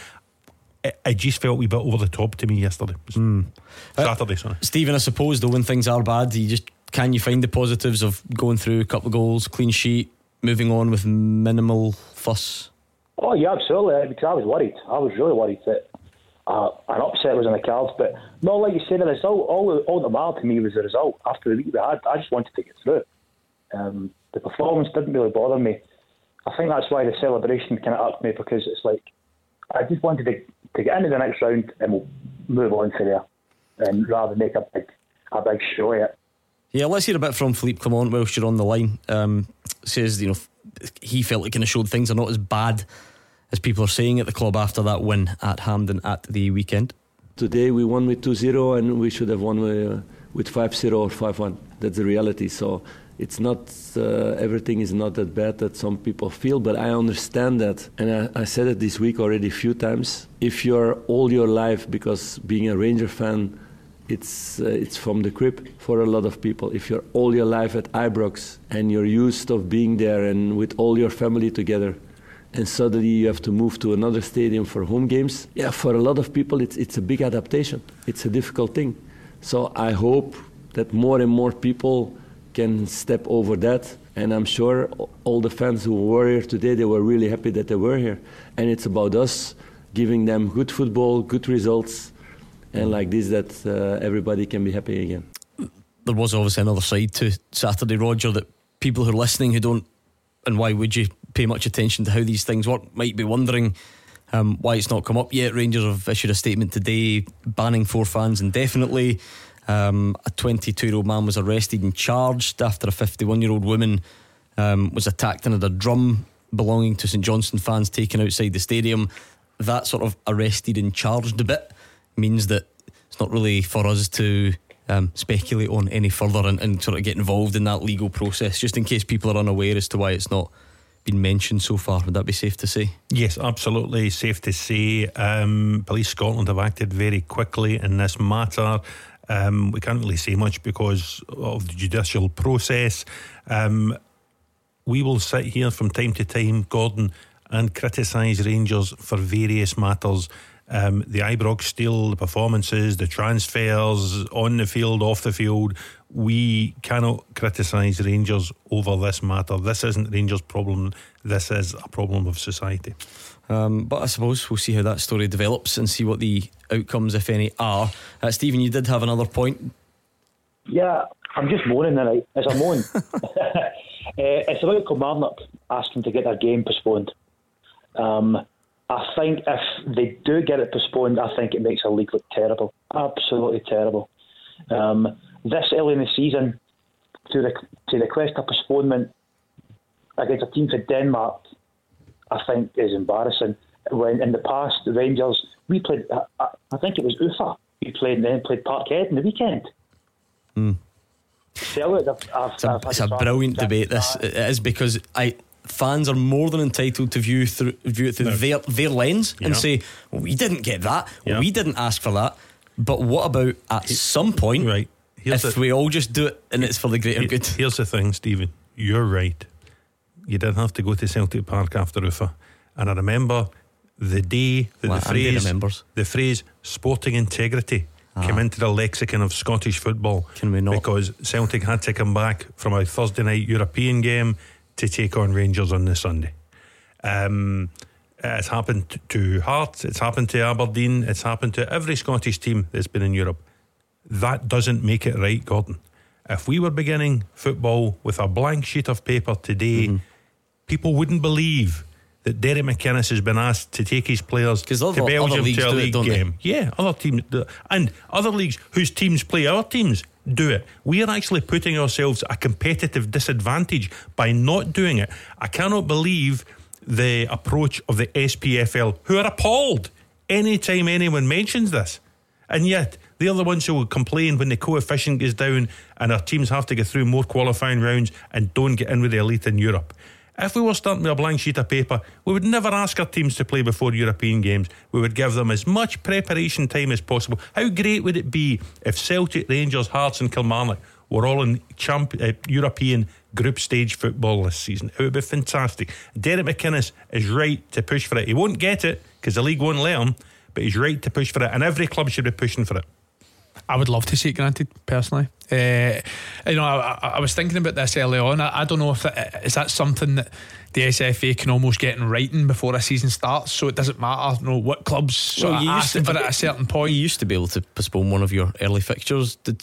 I just felt a wee bit over the top to me yesterday. mm. Saturday, sorry. Stephen, I suppose though, when things are bad, you just can you find the positives of going through a couple of goals, clean sheet, moving on with minimal fuss? Oh yeah, absolutely. Because I was worried. I was really worried that uh, an upset was on the cards. But no, like you said, the result, all, all that mattered to me was the result. After the week we had, I just wanted to get through. Um, the performance didn't really bother me. I think that's why the celebration kind of irked me, because it's like I just wanted to, to get into the next round and we'll move on from there, and rather than make a big a big show of it. Yeah, let's hear a bit from Philippe Clement whilst you're on the line. Um, says, you know, he felt it kind of showed things are not as bad as people are saying at the club after that win at Hampden at the weekend. Today we won with two zero and we should have won with, uh, with five zero or five one. That's the reality. So it's not, uh, everything is not that bad that some people feel, but I understand that. And I, I said it this week already a few times. If you're all your life, because being a Ranger fan, It's uh, it's from the crib for a lot of people. If you're all your life at Ibrox and you're used of being there and with all your family together, and suddenly you have to move to another stadium for home games, yeah, for a lot of people it's it's a big adaptation. It's a difficult thing. So I hope that more and more people can step over that. And I'm sure all the fans who were here today, they were really happy that they were here. And it's about us giving them good football, good results, and like this, that uh, everybody can be happy again. There was obviously another side to Saturday, Roger, that people who are listening who don't, and why would you pay much attention to how these things work, might be wondering um, why it's not come up yet. Rangers have issued a statement today banning four fans indefinitely. Um, a twenty-two year old man was arrested and charged after a fifty-one year old woman um, was attacked and had a drum belonging to St Johnstone fans taken outside the stadium. That sort of arrested and charged a bit means that it's not really for us to um, speculate on any further and, and sort of get involved in that legal process, just in case people are unaware as to why it's not been mentioned so far. Would that be safe to say? Yes, absolutely safe to say. um, Police Scotland have acted very quickly in this matter. Um, we can't really say much because of the judicial process. um, We will sit here from time to time, Gordon, and criticise Rangers for various matters. Um, the Ibrox Steel, the performances, the transfers on the field, off the field. We cannot criticise Rangers over this matter. This isn't Rangers' problem. This is a problem of society. Um, but I suppose we'll see how that story develops and see what the outcomes, if any, are. uh, Stephen, you did have another point. Yeah, I'm just moaning tonight. It's a moan. uh, it's about Kilmarnock asking to get their game postponed. Um I think if they do get it postponed, I think it makes the league look terrible. Absolutely terrible. Um, this early in the season, to, the, to request a postponement against a team from Denmark, I think is embarrassing. When in the past, the Rangers, we played, I, I think it was U F A, we played and then played Parkhead in the weekend. Mm. So I've, I've, it's a, I've it's a brilliant debate, this. It is, because I... fans are more than entitled to view through view it through no. their their lens and yeah. say, well, we didn't get that, well, yeah. we didn't ask for that. But what about at it, some point, right? Here's if the, we all just do it and it's for the greater good? Here's the thing, Stephen. You're right. You didn't have to go to Celtic Park after U F A, and I remember the day that well, the phrase the phrase sporting integrity ah. came into the lexicon of Scottish football. Can we not? Because Celtic had to come back from a Thursday night European game, to take on Rangers on this Sunday. Um, it's happened to Hearts, it's happened to Aberdeen, it's happened to every Scottish team that's been in Europe. That doesn't make it right, Gordon. If we were beginning football with a blank sheet of paper today, mm-hmm. people wouldn't believe that Derek McInnes has been asked to take his players to other, Belgium other to a league it, game. They? Yeah, other teams do it. And other leagues whose teams play our teams do it. We are actually putting ourselves at a competitive disadvantage by not doing it. I cannot believe the approach of the S P F L, who are appalled anytime anyone mentions this. And yet they're the ones who will complain when the coefficient goes down and our teams have to get through more qualifying rounds and don't get in with the elite in Europe. If we were starting with a blank sheet of paper, we would never ask our teams to play before European games. We would give them as much preparation time as possible. How great would it be if Celtic, Rangers, Hearts and Kilmarnock were all in champ, uh, European group stage football this season? It would be fantastic. Derek McInnes is right to push for it. He won't get it because the league won't let him, but he's right to push for it, and every club should be pushing for it. I would love to see it granted, personally. Uh, you know, I, I was thinking about this early on. I, I don't know if that, is that something that the S F A can almost get in writing before a season starts, so it doesn't matter, you know, what clubs sort well, of asking for it at a certain point. You used to be able to postpone one of your early fixtures. Did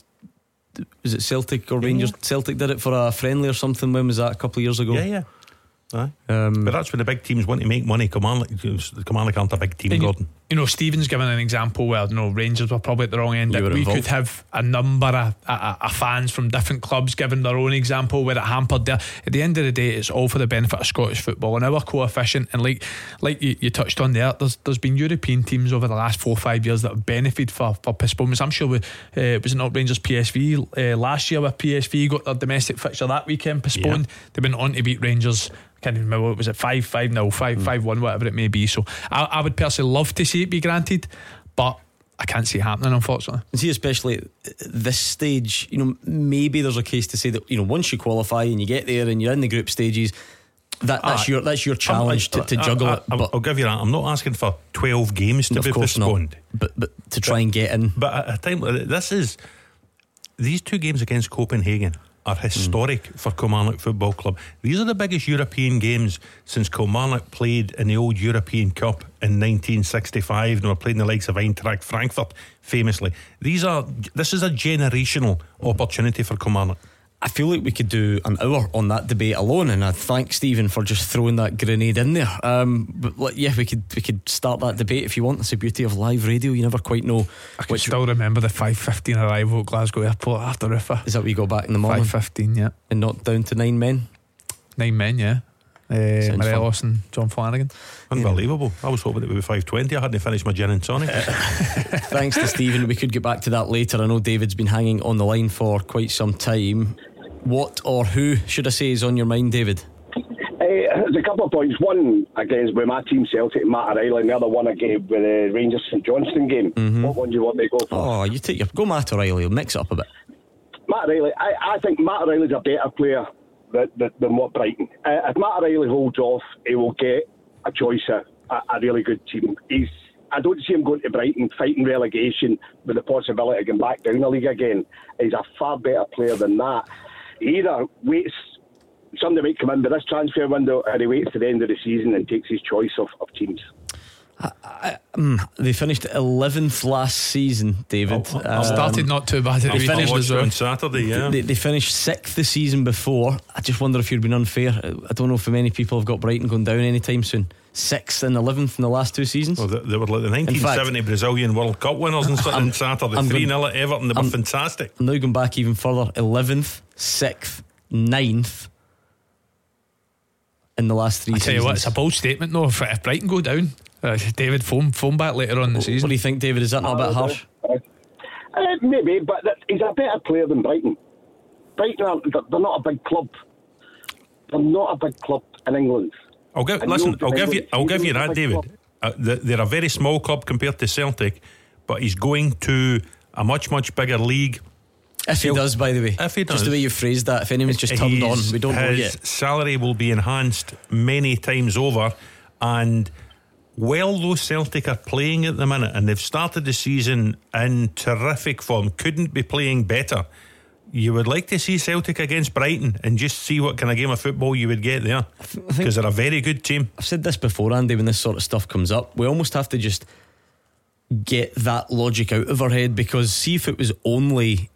was it Celtic or Rangers? Yeah. Celtic did it for a friendly or something. When was that? A couple of years ago. Yeah, yeah. Aye. Um, but that's when the big teams want to make money. Kilmarnock aren't a big team, Gordon. You know, Stephen's given an example where, you know, Rangers were probably at the wrong end. We involved. Could have a number of, of, of fans from different clubs giving their own example where it hampered there. At the end of the day, it's all for the benefit of Scottish football and our coefficient. And like like you, you touched on there, there's there's been European teams over the last four or five years that have benefited for, for postponements. I'm sure we, uh, was it not Rangers P S V uh, last year, where P S V got their domestic fixture that weekend postponed. Yeah. They went on to beat Rangers. I can't even remember what was it, five five nil, five five one, whatever it may be. So I, I would personally love to see it be granted, but I can't see it happening, unfortunately. And see, especially at this stage, you know, maybe there's a case to say that, you know, once you qualify and you get there and you're in the group stages, that, that's ah, your that's your challenge to, to juggle I, I, it. I'll, I'll give you that. I'm not asking for twelve games to be postponed, not, but but to try but, and get in. But at a time like this, is these two games against Copenhagen are historic mm. for Kilmarnock Football Club. These are the biggest European games since Kilmarnock played in the old European Cup in nineteen sixty-five, and were playing the likes of Eintracht Frankfurt famously. These are this is a generational opportunity for Kilmarnock. I feel like we could do an hour on that debate alone, and I thank Stephen for just throwing that grenade in there. Um, but yeah, we could we could start that debate if you want. That's the beauty of live radio. You never quite know. I can still remember the five fifteen arrival at Glasgow Airport after Ruffa. Is that what you got back in the morning? five fifteen, yeah. And not down to nine men? Nine men, yeah. Uh, Morelos and John Flanagan. Unbelievable. Yeah. I was hoping it would be five twenty. I hadn't finished my gin and tonic. Thanks to Stephen. We could get back to that later. I know David's been hanging on the line for quite some time. What or who, should I say, is on your mind, David? Uh, there's a couple of points. One against with my team Celtic, Matt O'Reilly, and the other one again with the Rangers St Johnstone game. Mm-hmm. What one do you want to go for? Oh, you take your go Matt O'Reilly. Mix it up a bit. Matt O'Reilly. I, I think Matt O'Reilly's a better player than, than, than what Brighton. Uh, if Matt O'Reilly holds off, he will get a choice of a, a really good team. He's. I don't see him going to Brighton fighting relegation with the possibility of going back down the league again. He's a far better player than that. He either waits, somebody might come in by this transfer window, or he waits to the end of the season and takes his choice of, of teams. I, I, um, they finished eleventh last season, David. Oh, um, started not too bad. They finished as well. on Saturday. Yeah, they, they finished sixth the season before. I just wonder if you've been unfair. I don't know if many people have got Brighton going down anytime soon. Sixth and eleventh in the last two seasons. Well, they, they were like the nineteen seventy fact, Brazilian World Cup winners on Saturday. three nil at Everton. They were I'm, fantastic. I'm now going back even further. eleventh, sixth, ninth in the last three I seasons. tell you what, it's a bold statement though. If, if Brighton go down, uh, David, phone, phone back later on in the what, season. What do you think, David? Is that not a bit harsh? Uh, maybe, but he's a better player than Brighton. Brighton are, they're not a big club. They're not a big club in England. I'll give, listen, I'll give you I'll give you that, David. Uh, they're a very small club compared to Celtic, but he's going to a much, much bigger league. If he does, by the way. If he does. Just the way you phrased that. If anyone's just turned on, we don't know yet. His salary will be enhanced many times over. And well, though Celtic are playing at the minute, and they've started the season in terrific form, couldn't be playing better, you would like to see Celtic against Brighton and just see what kind of game of football you would get there, because they're a very good team. I've said this before, Andy, when this sort of stuff comes up, we almost have to just get that logic out of our head, because see if it was only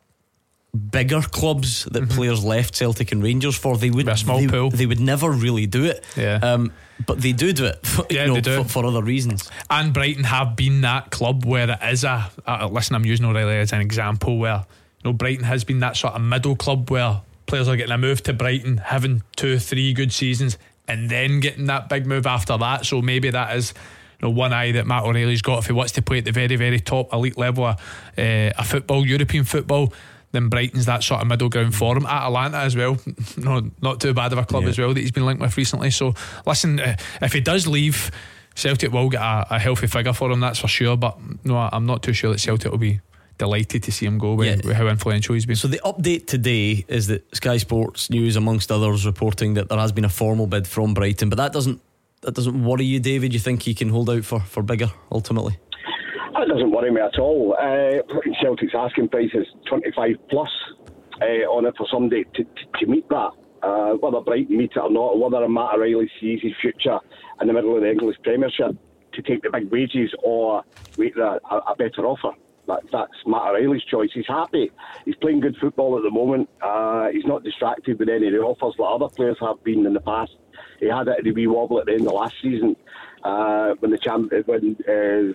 bigger clubs that mm-hmm. players left Celtic and Rangers for, they would a small they, pool. they would never really do it. Yeah. Um, but they do do it for, yeah, you know, they do. For, for other reasons. And Brighton have been that club where it is a, a listen, I'm using O'Reilly as an example, where you know Brighton has been that sort of middle club where players are getting a move to Brighton, having two, three good seasons, and then getting that big move after that. So maybe that is, you know, one eye that Matt O'Reilly's got if he wants to play at the very, very top elite level of uh, a football, European football. Then Brighton's that sort of middle ground for him. Atalanta as well, no, not too bad of a club yeah. as well that he's been linked with recently. So listen, uh, if he does leave, Celtic will get a, a healthy figure for him, that's for sure. But no, I'm not too sure that Celtic will be delighted to see him go with, yeah. with how influential he's been. So the update today is that Sky Sports News, amongst others, reporting that there has been a formal bid from Brighton, but that doesn't that doesn't worry you, David? You think he can hold out for, for bigger ultimately? That doesn't worry me at all. Uh, Celtic's asking price is twenty-five plus uh, on it for somebody to, to, to meet that. Uh, whether Brighton meet it or not, or whether Matt O'Reilly sees his future in the middle of the English Premiership to take the big wages or wait a, a better offer. That, that's Matt O'Reilly's choice. He's happy. He's playing good football at the moment. Uh, he's not distracted with any of the offers like other players have been in the past. He had it at the wee wobble at the end of last season uh, when the champ when. Uh,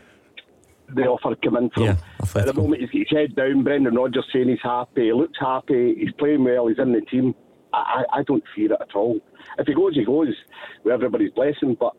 the offer came in from. Yeah, at the moment he's got his head down. Brendan Rodgers saying he's happy, he looks happy, he's playing well, he's in the team. I, I, I don't fear it at all. If he goes, he goes with everybody's blessing, but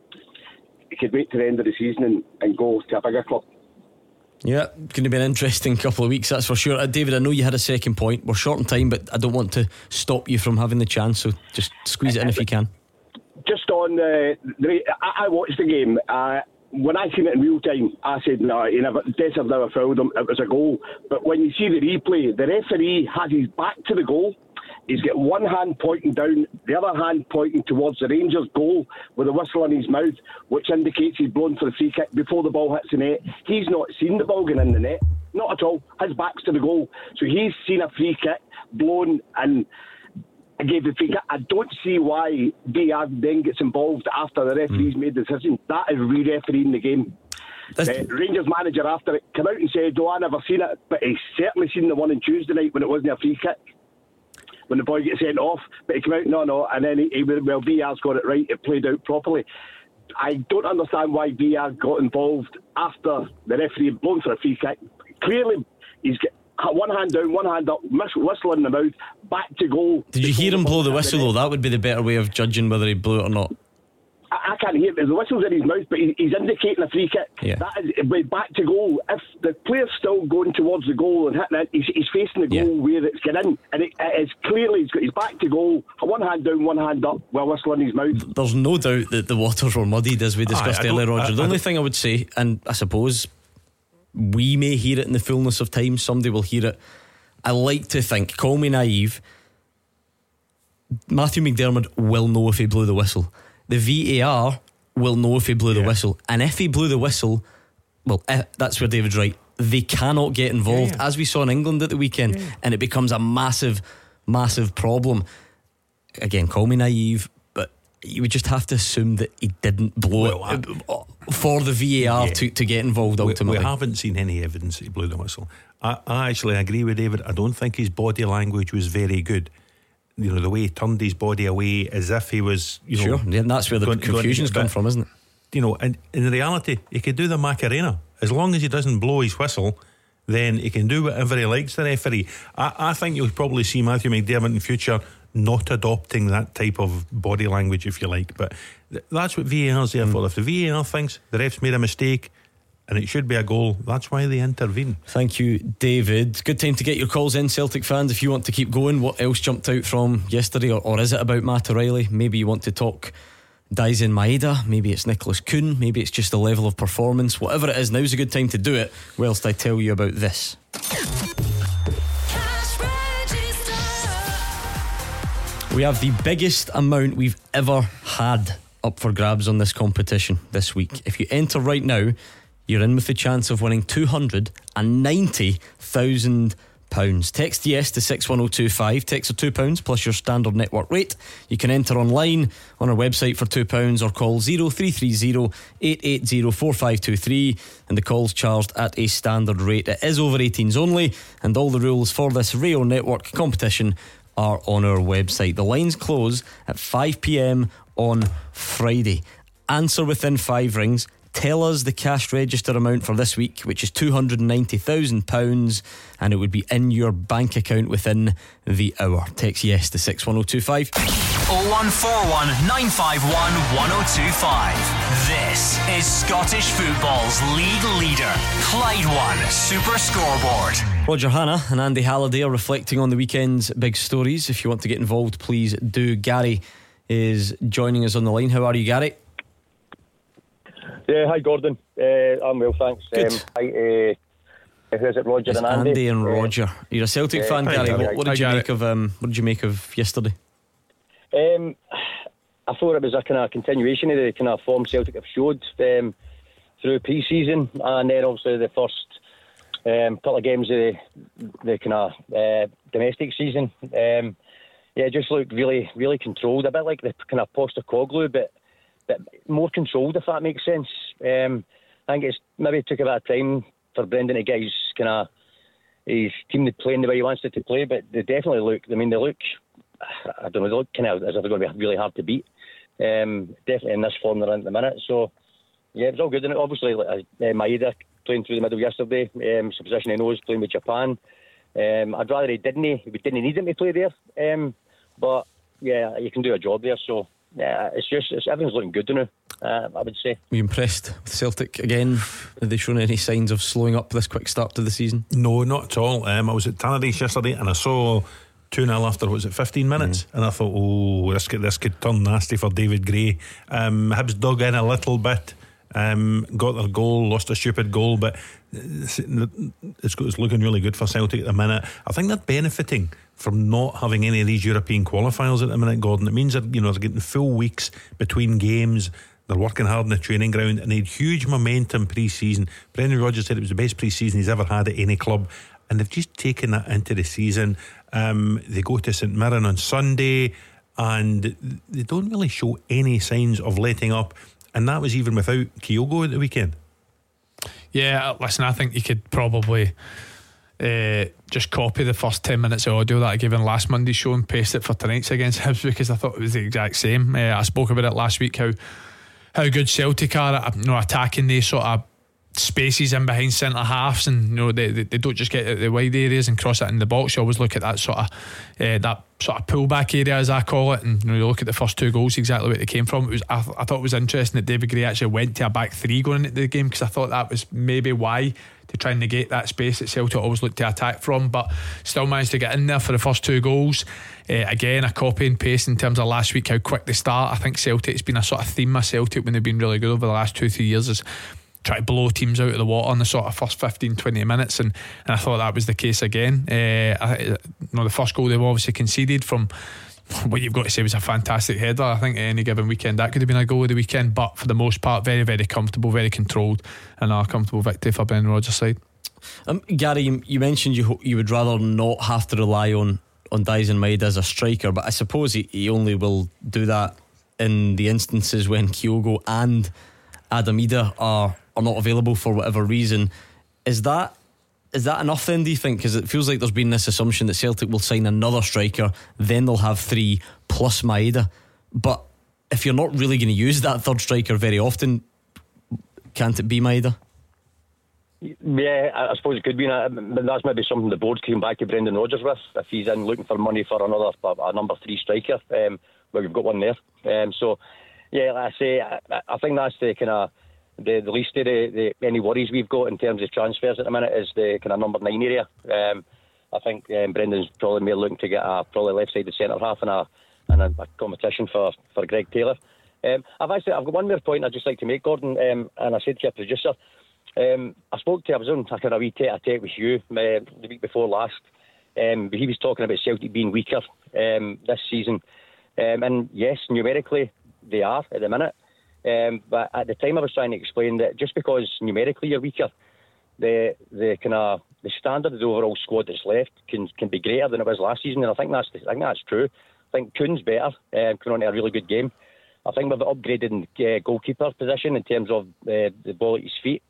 he could wait to the end of the season and, and go to a bigger club. Yeah, going to be an interesting couple of weeks, that's for sure. uh, David, I know you had a second point. We're short on time, but I don't want to stop you from having the chance, so just squeeze it in if you can. Just on uh, the, I, I watched the game. uh, When I seen it in real time, I said, no, he never, Dessers never fouled him, it was a goal. But when you see the replay, the referee has his back to the goal. He's got one hand pointing down, the other hand pointing towards the Rangers goal with a whistle in his mouth, which indicates he's blown for the free kick before the ball hits the net. He's not seen the ball going in the net, not at all. His back's to the goal. So he's seen a free kick blown and I gave the free kick. I don't see why V A R then gets involved after the referees mm. made the decision. That is re-refereeing the game. The uh, Rangers manager after it came out and said, oh, I never seen it, but he's certainly seen the one on Tuesday night when it wasn't a free kick, when the boy gets sent off. But he came out, no, no, and then he, he well, V A R's got it right, it played out properly. I don't understand why V A R got involved after the referee had blown for a free kick. Clearly, he's got one hand down, one hand up, whistle in the mouth, back to goal. Did you hear him blow the whistle though? That would be the better way of judging whether he blew it or not. I, I can't hear it. The whistle's in his mouth, but he, he's indicating a free kick. Yeah. That is back to goal. If the player's still going towards the goal and hitting it, he's, he's facing the goal yeah. where it's getting in, and it, it's clearly he's got his back to goal, one hand down, one hand up, while whistle in his mouth. There's no doubt that the waters were muddied, as we discussed earlier, Roger. I, the I only thing I would say, and I suppose we may hear it in the fullness of time, somebody will hear it. I like to think, call me naive, Matthew McDermott will know if he blew the whistle. The V A R will know if he blew yeah. the whistle. And if he blew the whistle, well, eh, that's where David's right. They cannot get involved, yeah. as we saw in England at the weekend, yeah. and it becomes a massive, massive problem. Again, call me naive, but you would just have to assume that he didn't blow well, it I, for the V A R yeah. to, to get involved ultimately. We, we haven't seen any evidence that he blew the whistle. I, I actually agree with David. I don't think his body language was very good. You know, the way he turned his body away as if he was, you know, sure, yeah, that's where the going, confusion's going, come from, isn't it? You know, and in reality, he could do the Macarena. As long as he doesn't blow his whistle, then he can do whatever he likes, the referee. I, I think you'll probably see Matthew McDermott in the future not adopting that type of body language, if you like. But th- that's what V A R's there mm. for. If the V A R thinks the ref's made a mistake and it should be a goal, that's why they intervene. Thank you, David. Good time to get your calls in, Celtic fans. If you want to keep going, what else jumped out from yesterday, or, or is it about Matt O'Reilly? Maybe you want to talk Daisen Maeda, maybe it's Nicholas Kuhn, maybe it's just the level of performance. Whatever it is, now's a good time to do it, whilst I tell you about this. We have the biggest amount we've ever had up for grabs on this competition this week. If you enter right now, you're in with the chance of winning two hundred ninety thousand pounds. Text yes to six one oh two five. Text are two pounds plus your standard network rate. You can enter online on our website for two pounds or call oh three three oh, eight eight oh, four five two three, and the call's charged at a standard rate. It is over eighteens only, and all the rules for this Rayo Network competition are on our website. The lines close at five p.m. on Friday. Answer within five rings. Tell us the cash register amount for this week, which is two hundred ninety thousand pounds, and it would be in your bank account within the hour. Text yes to six one oh two five. oh one four one, nine five one, one oh two five. This is Scottish football's league leader, Clyde One Super Scoreboard. Roger Hanna and Andy Halliday are reflecting on the weekend's big stories. If you want to get involved, please do. Gary is joining us on the line. How are you, Gary? Yeah, hi Gordon. Uh, I'm well, thanks. Good. Um, hi, uh, who is it? Roger It's and Andy. Andy and Uh, Roger. You're a Celtic uh, fan, hi, Gary. Gary. What, what did Hi, you Gary. make of um? What did you make of yesterday? Um, I thought it was a kind of continuation of the kind of form Celtic have showed um, through pre-season, and then obviously the first um, couple of games of the, the kind of uh, domestic season. Um, yeah, it just looked really, really controlled, a bit like the kind of Postecoglou, but but more controlled, if that makes sense. Um, I think it's maybe took a bit of time for Brendan to get his kind of his team to play in the way he wants it to play, but they definitely look. I mean, they look. I don't know. They look kind of as if they're going to be really hard to beat. Um, definitely in this form they're in at the minute. So yeah, it was all good. And obviously, like, uh, Maeda playing through the middle yesterday. Um, it's a position he knows, playing with Japan. Um, I'd rather he didn't. He didn't need him to play there. Um, but yeah, you can do a job there. So yeah, it's just it's, everything's looking good now. Uh, I would say. Were you impressed with Celtic again? Have they shown any signs of slowing up this quick start to the season? No, not at all. Um, I was at Tannadice yesterday and I saw two nil after, what was it, fifteen minutes? Mm. And I thought, oh, this could, this could turn nasty for David Gray. Um, Hibs dug in a little bit, um, got their goal, lost a stupid goal, but it's, it's looking really good for Celtic at the minute. I think they're benefiting from not having any of these European qualifiers at the minute, Gordon. It means that, you know, they're getting full weeks between games. They're working hard in the training ground, and they had huge momentum pre-season. Brendan Rodgers said it was the best pre-season he's ever had at any club, and they've just taken that into the season. Um, they go to St Mirren on Sunday, and they don't really show any signs of letting up, and that was even without Kyogo at the weekend. Yeah, listen, I think you could probably uh, just copy the first ten minutes of audio that I gave in last Monday's show and paste it for tonight's against Hibs, because I thought it was the exact same. uh, I spoke about it last week, how how good Celtic are at, you know, attacking these sort of spaces in behind centre halves, and you know they, they, they don't just get at the wide areas and cross it in the box. You always look at that sort of uh, that sort of pullback area, as I call it, and you know you look at the first two goals, exactly where they came from. It was I, I thought it was interesting that David Gray actually went to a back three going into the game, because I thought that was maybe why, to try and negate that space that Celtic always look to attack from, but still managed to get in there for the first two goals. Uh, again, a copy and paste in terms of last week, how quick they start. I think Celtic's been a sort of theme of Celtic when they've been really good over the last two, three years, is try to blow teams out of the water in the sort of first fifteen, twenty minutes, and, and I thought that was the case again. Uh, I, you know, the first goal they've obviously conceded from what you've got to say was a fantastic header. I think any given weekend that could have been a goal of the weekend, but for the most part, very, very comfortable, very controlled, and a comfortable victory for Ben Rodgers' side. Um, Gary, you, you mentioned you you would rather not have to rely on on Daizen Maeda as a striker, but I suppose he, he only will do that in the instances when Kyogo and Adam Ida are are not available for whatever reason. Is that is that enough then, do you think? Because it feels like there's been this assumption that Celtic will sign another striker, then they'll have three plus Maeda. But if you're not really going to use that third striker very often, can't it be Maeda? Yeah, I suppose it could be. But that's maybe something the board came back to Brendan Rodgers with, if he's in looking for money for another a number three striker. Um, well, we've got one there. Um, so yeah, like I say, I, I think that's the kind of the, the least of the, the any worries we've got in terms of transfers at the minute is the kind of number nine area. Um, I think um, Brendan's probably more looking to get a probably left-sided centre half and a and a, a competition for, for Greg Taylor. Um, I've actually I've got one more point I'd just like to make, Gordon, um, and I said to your producer, um, I spoke to I was on a kind of wee tete-a-tete with you uh, the week before last. Um, he was talking about Celtic being weaker um, this season, um, and yes, numerically they are at the minute. Um, but at the time I was trying to explain that just because numerically you're weaker, the the kind of the standard of the overall squad that's left can can be greater than it was last season, and I think that's I think that's true. I think Kuhn's better, um, coming on to a really good game. I think we've upgraded in the uh, goalkeeper position in terms of uh, the ball at his feet.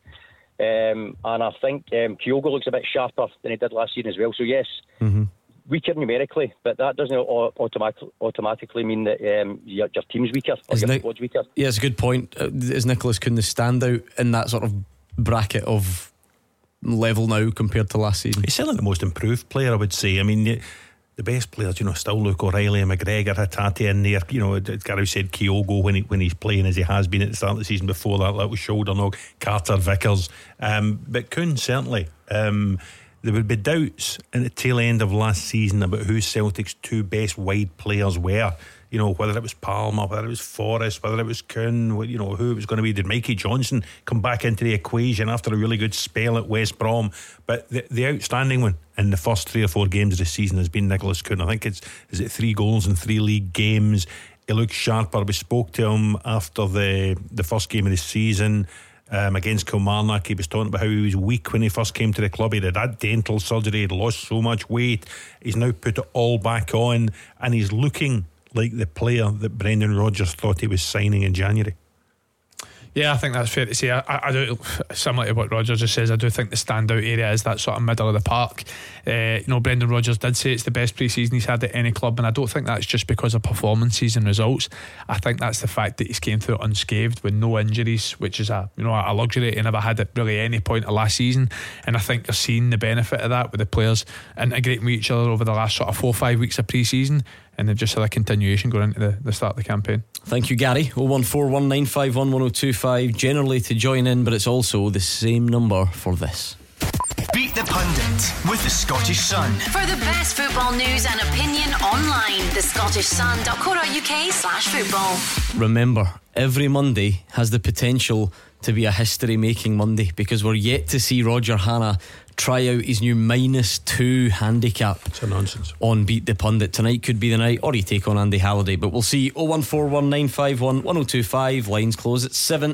Um, and I think um, Kyogo looks a bit sharper than he did last season as well. So yes, mm-hmm. weaker numerically, but that doesn't automatic, automatically mean that um, your, your team's weaker or is your Nic- squad's weaker. Yeah, it's a good point. Uh, is Nicholas Kuhn the standout in that sort of bracket of level now compared to last season? He's certainly the most improved player, I would say. I mean, the best players, you know, still Luke O'Reilly and McGregor, Hatate in there. You know, Gary said Kyogo when he, when he's playing as he has been at the start of the season before that little shoulder knock. Carter Vickers, um, but Kuhn certainly. Um, there would be doubts at the tail end of last season about who Celtic's two best wide players were. You know, whether it was Palmer, whether it was Forrest, whether it was Kuhn, you know, who it was going to be. Did Mikey Johnson come back into the equation after a really good spell at West Brom? But the, the outstanding one in the first three or four games of the season has been Nicholas Kuhn. I think it's, is it three goals in three league games? He looks sharper. We spoke to him after the, the first game of the season. Um, against Kilmarnock, he was talking about how he was weak when he first came to the club. He'd had dental surgery, he'd lost so much weight. He's now put it all back on, and he's looking like the player that Brendan Rodgers thought he was signing in January. Yeah, I think that's fair to say. I, I do, similar to what Rodgers just says, I do think the standout area is that sort of middle of the park. Uh, you know, Brendan Rodgers did say it's the best pre-season he's had at any club, and I don't think that's just because of performances and results. I think that's the fact that he's came through it unscathed with no injuries, which is a you know a luxury he never had at really any point of last season. And I think you're seeing the benefit of that with the players integrating with each other over the last sort of four or five weeks of pre-season, and they've just had a continuation going into the, the start of the campaign. Thank you, Gary. oh one four one nine five one one oh two five generally to join in, but it's also the same number for this. Beat the Pundit with the Scottish Sun. For the best football news and opinion online, the Scottish Sun dot co dot uk slash football. Remember, every Monday has the potential to be a history making Monday, because we're yet to see Roger Hannah try out his new minus two handicap. It's a nonsense. On Beat the Pundit. Tonight could be the night, or you take on Andy Halliday, but we'll see. oh one four one nine five one one oh two five. Lines close at seven.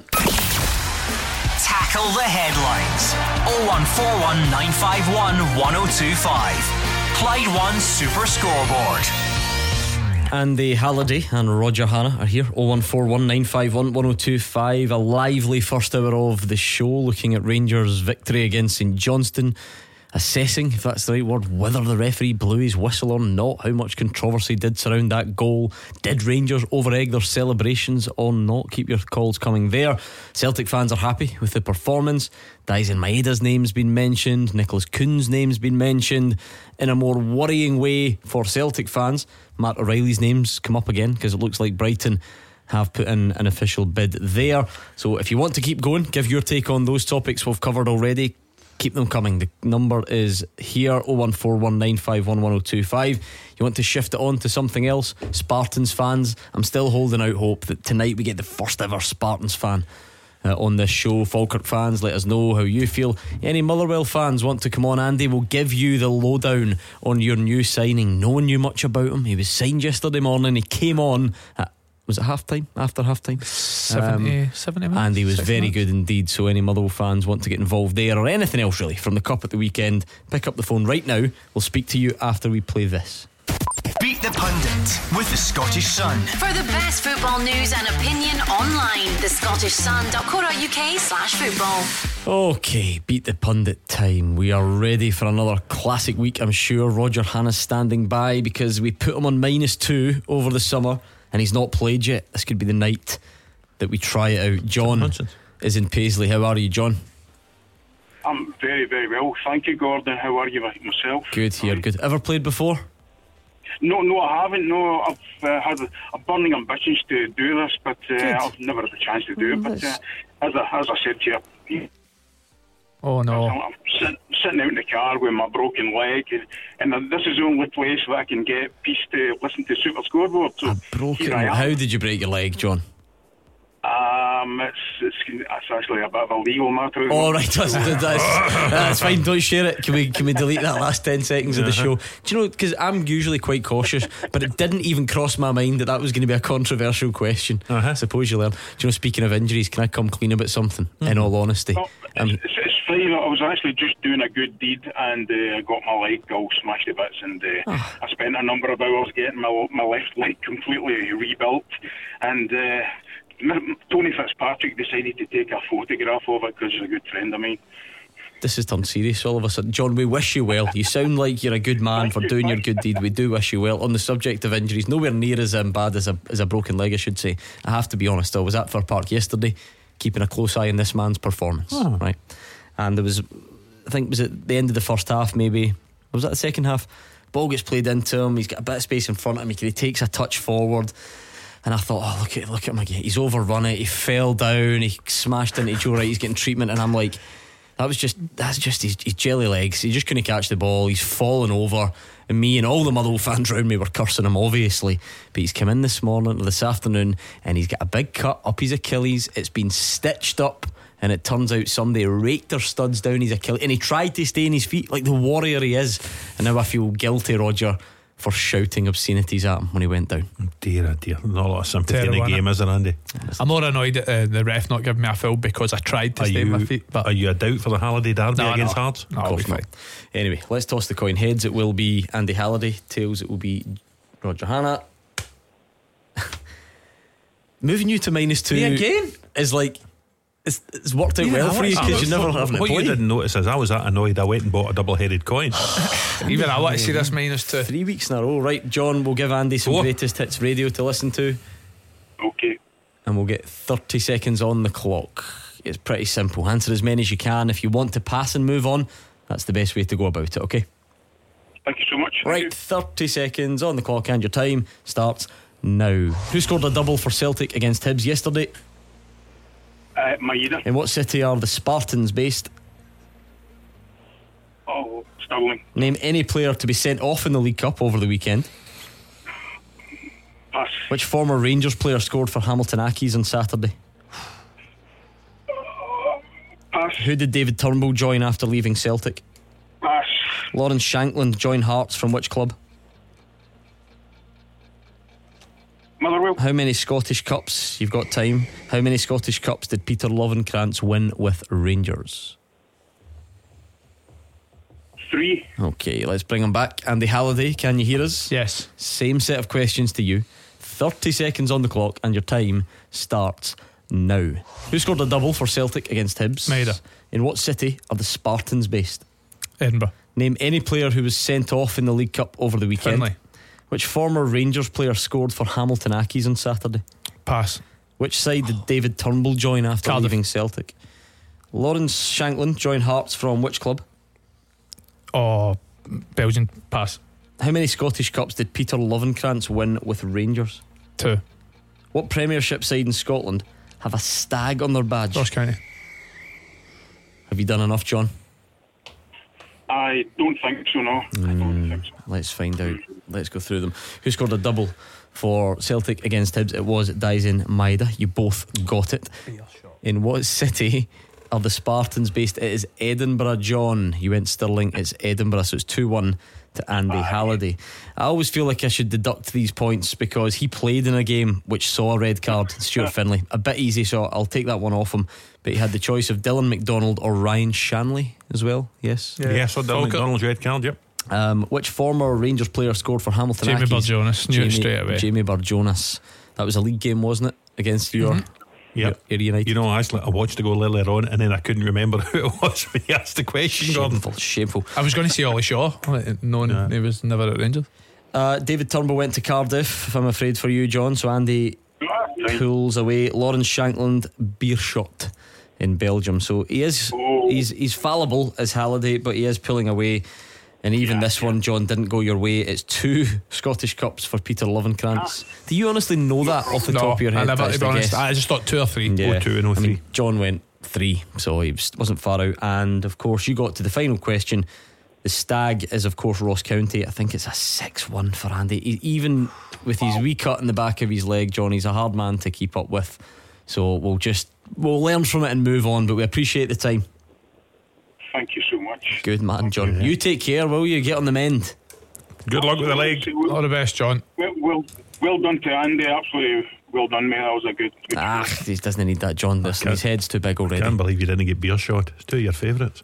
Tackle the headlines. oh one four one nine five one one oh two five. Clyde One Super Scoreboard. Andy Halliday and Roger Hannah are here. oh one four one nine five one one oh two five. A lively first hour of the show, looking at Rangers' victory against St Johnstone, assessing, if that's the right word, whether the referee blew his whistle or not, how much controversy did surround that goal, did Rangers over-egg their celebrations or not. Keep your calls coming there. Celtic fans are happy with the performance. Daizen Maeda's name's been mentioned, Nicholas Kuhn's name's been mentioned. In a more worrying way for Celtic fans, Matt O'Reilly's name's come up again, because it looks like Brighton have put in an official bid there. So if you want to keep going, give your take on those topics we've covered already. Keep them coming. The number is here, oh one four one nine five one one oh two five. You want to shift it on to something else? Spartans fans, I'm still holding out hope that tonight we get the first ever Spartans fan uh, on this show. Falkirk fans, let us know how you feel. Any Motherwell fans want to come on? Andy will give you the lowdown on your new signing. No one knew much about him. He was signed yesterday morning. He came on at, was it half time? After half time? seventy, um, seventy minutes. And he was very minutes. good indeed. So any Motherwell fans want to get involved there, or anything else really from the Cup at the weekend, pick up the phone right now. We'll speak to you after we play this. Beat the Pundit with the Scottish Sun. For the best football news and opinion online, the Scottish Sun dot co dot uk slash football. Okay, Beat the Pundit time. We are ready for another classic week, I'm sure. Roger Hannah's standing by, because we put him on minus two over the summer and he's not played yet. This could be the night that we try it out. John is in Paisley. How are you, John? I'm very, very well. Thank you, Gordon. How are you myself? Good here, good. Ever played before? No, no, I haven't. No, I've uh, had a, a burning ambitions to do this, but uh, I've never had the chance to do it. But uh, as, I, as I said to you, oh no, I'm sit, sitting out in the car with my broken leg, and, and this is the only place that I can get peace to listen to Super Scoreboard. So a broken. How did you break your leg, John? Um, it's, it's it's actually a bit of a legal matter. Oh right, that's, that's, that's fine. Don't share it. Can we can we delete that last ten seconds of the show? Do you know? Because I'm usually quite cautious, but it didn't even cross my mind that that was going to be a controversial question. Uh-huh. I suppose you learn. Do you know? Speaking of injuries, can I come clean about something? Mm-hmm. In all honesty, no, um, it's, it's, you know, I was actually just doing a good deed and uh, got my leg all smashed to bits, and uh, oh. I spent a number of hours getting my my left leg completely rebuilt, and uh, Tony Fitzpatrick decided to take a photograph of it because he's a good friend of mine. This has turned serious all of a sudden. John, we wish you well. You sound like you're a good man for doing your good deed. We do wish you well. On the subject of injuries, nowhere near as um, bad as a, as a broken leg, I should say. I have to be honest, I was at Fir Park yesterday, keeping a close eye on this man's performance. Oh. Right, and there was, I think it was at the end of the first half, maybe, was that the second half? Ball gets played into him, he's got a bit of space in front of him, he takes a touch forward, and I thought, oh, look at look at him again. He's overrun it, he fell down, he smashed into Joe Wright, he's getting treatment, and I'm like, that was just that's just his, his jelly legs. He just couldn't catch the ball. He's fallen over, and me and all the Motherwell fans around me were cursing him, obviously. But he's come in this morning or this afternoon, and he's got a big cut up his Achilles. It's been stitched up, and it turns out somebody raked their studs down his Achilles, and he tried to stay on his feet like the warrior he is. And now I feel guilty, Roger, for shouting obscenities at him when he went down. Dear, oh dear, not a lot of sympathy Terrible, in the game, is there, Andy? I'm more annoyed at uh, the ref not giving me a foul because I tried to are stay you, on my feet. But are you a doubt for the Halliday derby no, against no. Hearts? No, of course not. Anyway, let's toss the coin. Heads it will be Andy Halliday, tails it will be Roger Hannah. Moving you to minus two me again is like It's, it's worked out yeah, well for you because you never have it. What play. you didn't notice is I was that annoyed I went and bought a double-headed coin. Even I want to see this minus two. Three weeks in a row. Right, John, we'll give Andy some oh. greatest hits radio to listen to. Okay. And we'll get thirty seconds on the clock. It's pretty simple. Answer as many as you can. If you want to pass and move on, that's the best way to go about it, okay? Thank you so much. Right, you. thirty seconds on the clock and your time starts now. Who scored a double for Celtic against Hibs yesterday? Uh, Maeda. In what city are the Spartans based? Oh, Stirling. Name any player to be sent off in the League Cup over the weekend. Pass. Which former Rangers player scored for Hamilton Accies on Saturday? Uh, pass. Who did David Turnbull join after leaving Celtic? Pass. Lawrence Shankland joined Hearts from which club? Motherwell. How many Scottish Cups? You've got time. How many Scottish Cups did Peter Lovenkrands win with Rangers? Three. Okay, let's bring him back. Andy Halliday, can you hear us? Yes. Same set of questions to you. thirty seconds on the clock and your time starts now. Who scored a double for Celtic against Hibs? Maeda. In what city are the Spartans based? Edinburgh. Name any player who was sent off in the League Cup over the weekend. Finlay. Which former Rangers player scored for Hamilton Accies on Saturday? Pass. Which side did David Turnbull join after Cardiff. leaving Celtic? Lawrence Shankland joined Hearts from which club? Oh, Belgian. Pass. How many Scottish Cups did Peter Lovenkrands win with Rangers? Two. What Premiership side in Scotland have a stag on their badge? Ross County. Have you done enough, John? I don't think so, no. Mm, I don't think so. Let's find out. Let's go through them. Who scored a double for Celtic against Hibs? It was Daisen Maeda. You both got it. In what city are the Spartans based? It is Edinburgh, John. You went Stirling. It's Edinburgh, so it's two one to Andy Halliday. I always feel like I should deduct these points because he played in a game which saw a red card. Stuart Finlay, a bit easy, so I'll take that one off him. But he had the choice of Dylan McDonald or Ryan Shanley as well. Yes, yeah, yeah so Dylan McDonald's red card. Yep. Um, which former Rangers player scored for Hamilton Jamie Accies? Burjonas. Knew Jamie, it straight away. Jamie Burjonas. That was a league game, wasn't it, against your mm-hmm. Yeah, United. You know, actually, I watched it go earlier on, and then I couldn't remember who it was when he asked the question. Shameful, Gordon. shameful. I was going to say Ollie Shaw, knowing yeah. he was never at Rangers. Uh, David Turnbull went to Cardiff, if I'm afraid for you, John. So Andy pulls away. Lawrence Shankland, Beerschot in Belgium. So he is oh. he's he's fallible as Halliday, but he is pulling away. And even yeah, this yeah. one, John, didn't go your way. It's two Scottish Cups for Peter Lovenkrands. Ah. Do you honestly know that off the no, top of your head? I never, to be honest, I just thought two or three. Yeah. Oh, two and oh, I three. mean, John went three, so he was, wasn't far out. And of course, you got to the final question. The stag is, of course, Ross County. I think it's a six one for Andy. He, even with his wee cut in the back of his leg, John, he's a hard man to keep up with. So we'll just we'll learn from it and move on. But we appreciate the time. Thank you so much. Good man, John. Yeah. You take care, will you? Get on the mend. Good luck with the leg. All the best, John. Well, well, well done to Andy. Absolutely well done, mate. That was a good. good Ah, show. he doesn't need that, John. This, his head's too big already. I can't believe you didn't get beer shot. It's two of your favourites.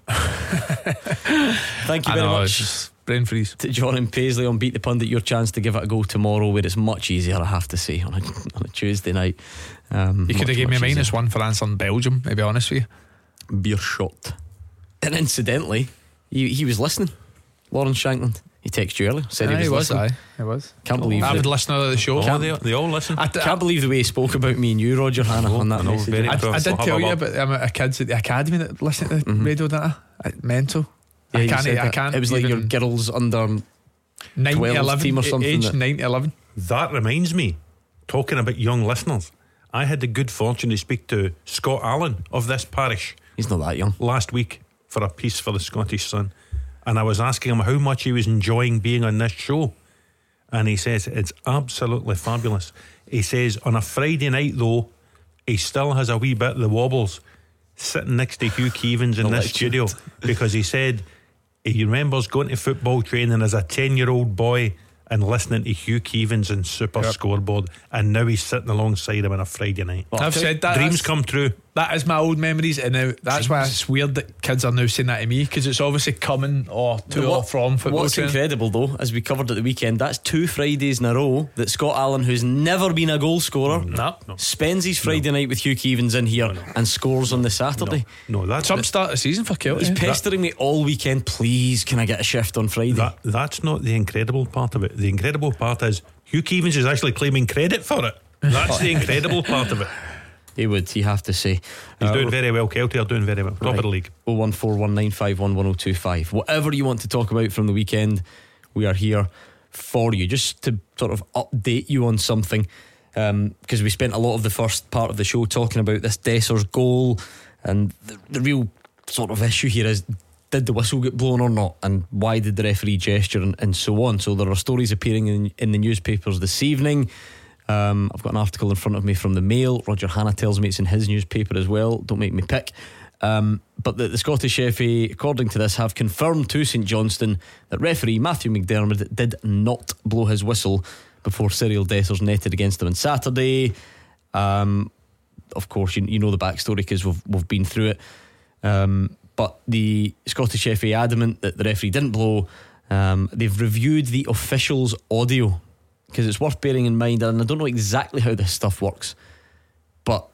Thank you I very know, much. it's just brain freeze. To John and Paisley on Beat the Pundit, your chance to give it a go tomorrow, where it's much easier, I have to say, on a, on a Tuesday night. Um, You could much, have given me a much minus easier. one for answering Belgium, to be honest with you. Beer shot. And incidentally, he, he was listening. Lawrence Shankland. He texted you earlier. Said Aye, he was, he was, listening. aye, he was. Can't believe Avid it. listener of the show. Oh, they, they all listen. I, Can't believe the way he spoke about me and you, Roger Hannah, on that I know, message. very I, We'll I did have tell a you word. about the amount of kids at the academy that listen to the Mhm. radio data. Mental. Yeah, I you can't. said I that. can't. It was like your even- girls under nine to twelve eleven team or something Age that- nine to eleven. That reminds me, talking about young listeners, I had the good fortune to speak to Scott Allen of this parish. He's not that young. Last week for a piece for the Scottish Sun, and I was asking him how much he was enjoying being on this show, and he says it's absolutely fabulous. He says on a Friday night though, he still has a wee bit of the wobbles sitting next to Hugh Keevins in this studio, because he said he remembers going to football training as a ten year old boy and listening to Hugh Keevins and Super Yep. Scoreboard, and now he's sitting alongside him on a Friday night. I've said that. Dreams that's- come true. That is my old memories, and now that's why it's weird that kids are now saying that to me, because it's obviously coming or to or from football What's training. incredible though, as we covered at the weekend, that's two Fridays in a row that Scott Allen, who's never been a goal scorer, No. spends his Friday night with Hugh Keevins in here and scores on the Saturday. No, that's Some start the season for Kelty. He's pestering me all weekend. Please, can I get a shift on Friday? That, that's not the incredible part of it. The incredible part is Hugh Keevins is actually claiming credit for it. That's the incredible part of it. He would, he have to say. He's Uh, doing very well. Kelty are doing very well. Top Right. of the league. oh one four one nine five one one oh two five. Whatever you want to talk about from the weekend, we are here for you. Just to sort of update you on something, um, because we spent a lot of the first part of the show talking about this Dessers goal, and the, the real sort of issue here is, did the whistle get blown or not, and why did the referee gesture, and, and so on. So there are stories appearing in, in the newspapers this evening. Um, I've got an article in front of me from the Mail. Roger Hannah tells me it's in his newspaper as well. Don't make me pick. Um, but the, the Scottish F A, according to this, have confirmed to St Johnstone that referee Matthew McDermott did not blow his whistle before Cyril Dessers netted against him on Saturday. Um, of course, you, you know the backstory because we've, we've been through it. Um, but the Scottish F A adamant that the referee didn't blow. Um, they've reviewed the official's audio, because it's worth bearing in mind, and I don't know exactly how this stuff works, but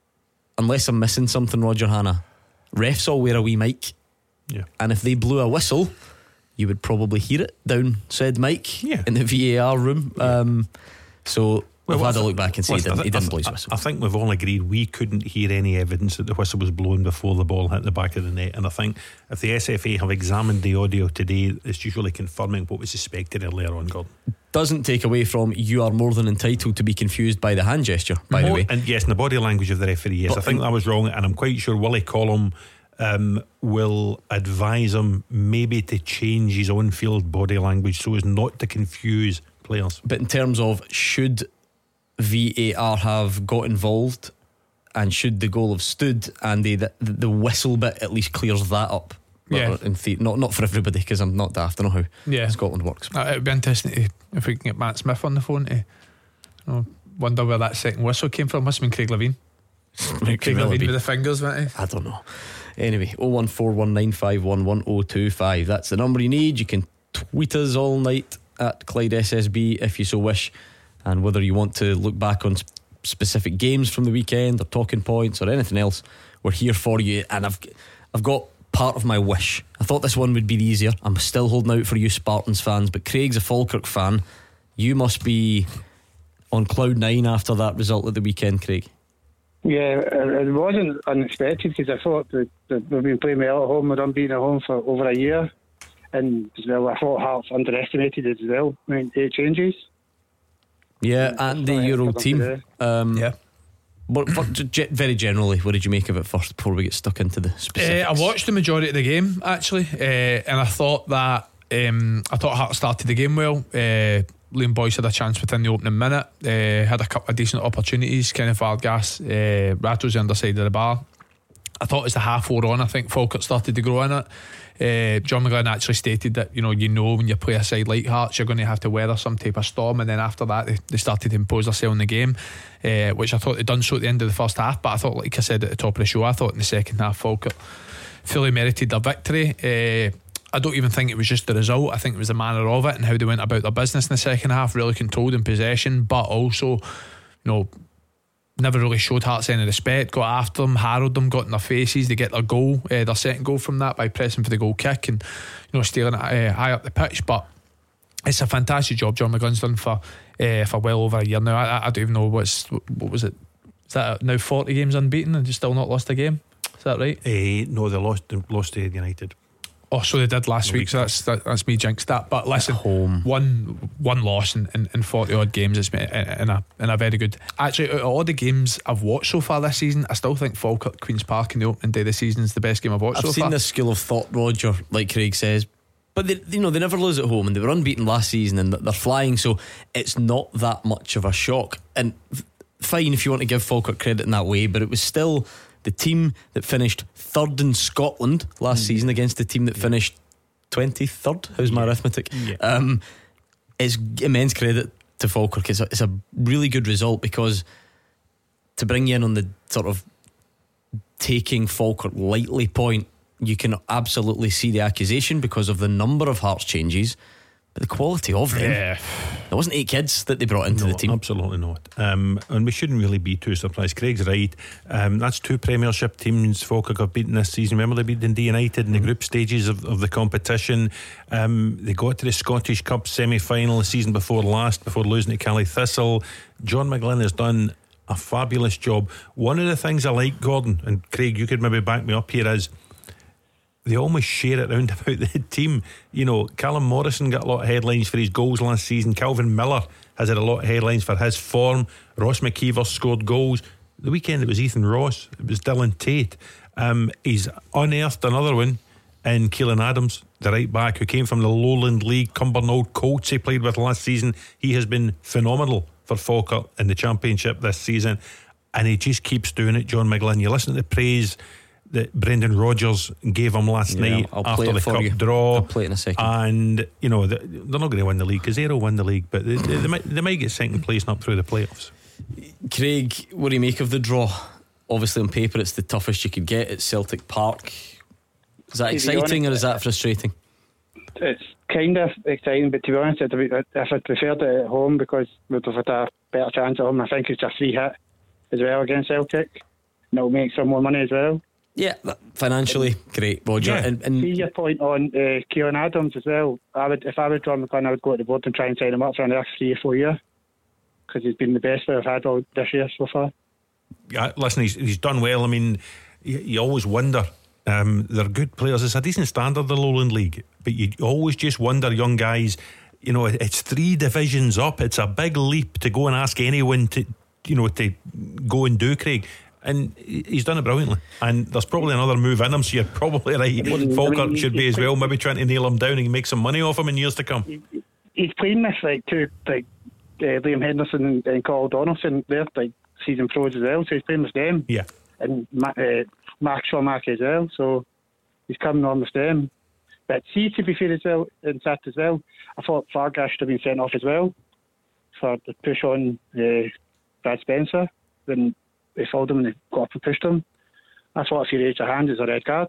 unless I'm missing something, Roger Hannah, refs all wear a wee mic, Yeah. and if they blew a whistle, you would probably hear it down said mic Yeah. in the V A R room. Um, so we've had a look back and see he listen, didn't, I he thi- didn't blow his I- whistle. I think we've all agreed we couldn't hear any evidence that the whistle was blown before the ball hit the back of the net. And I think if the S F A have examined the audio today, it's usually confirming what we suspected earlier on, Gordon. Doesn't take away from you are more than entitled to be confused by the hand gesture, by the More- way. And yes, and the body language of the referee, yes. But I think in- that was wrong, and I'm quite sure Willie Collum um, will advise him maybe to change his on field body language so as not to confuse players. But in terms of should V A R have got involved, and should the goal have stood, and the the, the whistle bit at least clears that up. Yeah. In the, not not for everybody, because I'm not daft. I know how Yeah. Scotland works. Uh, It'd be interesting to, if we can get Matt Smith on the phone to, you know, wonder where that second whistle came from. Must have been Craig Levine. It could Craig well Levine be. with the fingers, wasn't he? I don't know. Anyway, oh one four one nine five one one oh two five. That's the number you need. You can tweet us all night at Clyde S S B if you so wish. And whether you want to look back on sp- specific games from the weekend or talking points or anything else, we're here for you. And I've I've got part of my wish. I thought this one would be easier. I'm still holding out for you Spartans fans, but Craig's a Falkirk fan. You must be on cloud nine after that result at the weekend, Craig. Yeah, it it wasn't unexpected because I thought that, that we've been playing well at home. We're unbeaten at home for over a year, and as well, I thought Hearts underestimated as well. I mean, eight changes. Yeah, and the Euro team. Um, yeah. But for, ge- very generally, what did you make of it first before we get stuck into the specifics? Uh, I watched the majority of the game actually, uh, and I thought that um, I thought Hearts started the game well. Uh, Liam Boyce had a chance within the opening minute. Uh, had a couple of decent opportunities. Kenneth Vargas uh, rattles the underside of the bar. I thought as the half wore on, I think Falkirk started to grow in it. Uh, John McGlynn actually stated that, you know, you know when you play a side like Hearts, you're going to have to weather some type of storm, and then after that they, they started to impose themselves in the game, uh, which I thought they'd done so at the end of the first half. But I thought, like I said at the top of the show, I thought in the second half Falkirk fully merited their victory. uh, I don't even think it was just the result. I think it was the manner of it and how they went about their business in the second half, really controlled in possession, but also, you know, never really showed Hearts any respect, got after them, harrowed them, got in their faces. They get their goal, uh, their second goal from that, by pressing for the goal kick and, you know, stealing it uh, high up the pitch. But it's a fantastic job John McGlynn's done for uh, for well over a year now. I, I don't even know what's what was it. Is that now forty games unbeaten and just still not lost a game? Is that right? Uh, no, they lost lost to United. Oh, so they did last week, so that's that, that's me jinxed that. But listen, home. one one loss in, in, in forty odd games is in a in a very good. Actually, out of all the games I've watched so far this season, I still think Falkirk Queen's Park in the opening day of the season is the best game I've watched I've so seen far. this school of thought, Roger, like Craig says, but they, you know, they never lose at home, and they were unbeaten last season, and they're flying, so it's not that much of a shock. And fine if you want to give Falkirk credit in that way, but it was still the team that finished third in Scotland last mm. season against the team that finished twenty-third. How's my yeah. arithmetic? Yeah. Um, it's immense credit to Falkirk. It's a, it's a really good result, because to bring you in on the sort of taking Falkirk lightly point, you can absolutely see the accusation because of the number of Hearts changes, but the quality of them. Yeah. There wasn't eight kids that they brought into no, the team. Absolutely not. Um, and we shouldn't really be too surprised. Craig's right. Um, that's two Premiership teams Falkirk have beaten this season. Remember, they beat Dundee United in the group stages of, of the competition. Um, they got to the Scottish Cup semi-final the season before last, before losing to Cally Thistle. John McGlynn has done a fabulous job. One of the things I like, Gordon, and Craig, you could maybe back me up here, is they almost share it round about the team. You know, Callum Morrison got a lot of headlines for his goals last season. Calvin Miller has had a lot of headlines for his form. Ross McKeever scored goals. The weekend it was Ethan Ross, it was Dylan Tate. Um, he's unearthed another one in Keelan Adams, the right back, who came from the Lowland League. Cumbernauld Colts he played with last season. He has been phenomenal for Falkirk in the Championship this season, and he just keeps doing it. John McGlynn, you listen to the praise that Brendan Rodgers gave him last yeah, night I'll after the cup you. draw. I'll play it in a second. And you know, they're not going to win the league, because they'll win the league, but they, they, they, might, they might get second place and up through the playoffs. Craig, what do you make of the draw? Obviously on paper it's the toughest you could get at Celtic Park. Is that exciting honest, or is that frustrating? It's kind of exciting, but to be honest, if I'd preferred it at home, because we'd have had a better chance at home. I think it's a free hit as well against Celtic, and it'll make some more money as well. Yeah, financially great, Roger. Yeah. And, and see your point on uh, Keelan Adams as well. I would, if I was John McGlynn, I would go to the board and try and sign him up for another three or four years, because he's been the best we've had all this year so far. Yeah, listen, he's, he's done well. I mean, you, you always wonder. Um, they're good players. It's a decent standard, the Lowland League, but you always just wonder, young guys. You know, it's three divisions up. It's a big leap to go and ask anyone to, you know, to go and do, Craig. And he's done it brilliantly. And there's probably another move in him, so you're probably right. Falkirk should be as well, maybe trying to nail him down and make some money off him in years to come. He's playing this like two, like uh, Liam Henderson and Carl Donaldson. They're like season pros as well, so he's playing with them. Yeah. And uh, Mark Shaw Mark as well, so he's coming on with them. But see, to be fair as well, in fact as well, I thought Fargas should have been sent off as well for the push on uh, Brad Spencer when they fouled him and they got up and pushed him. I thought if he raised a hand, it's a red card.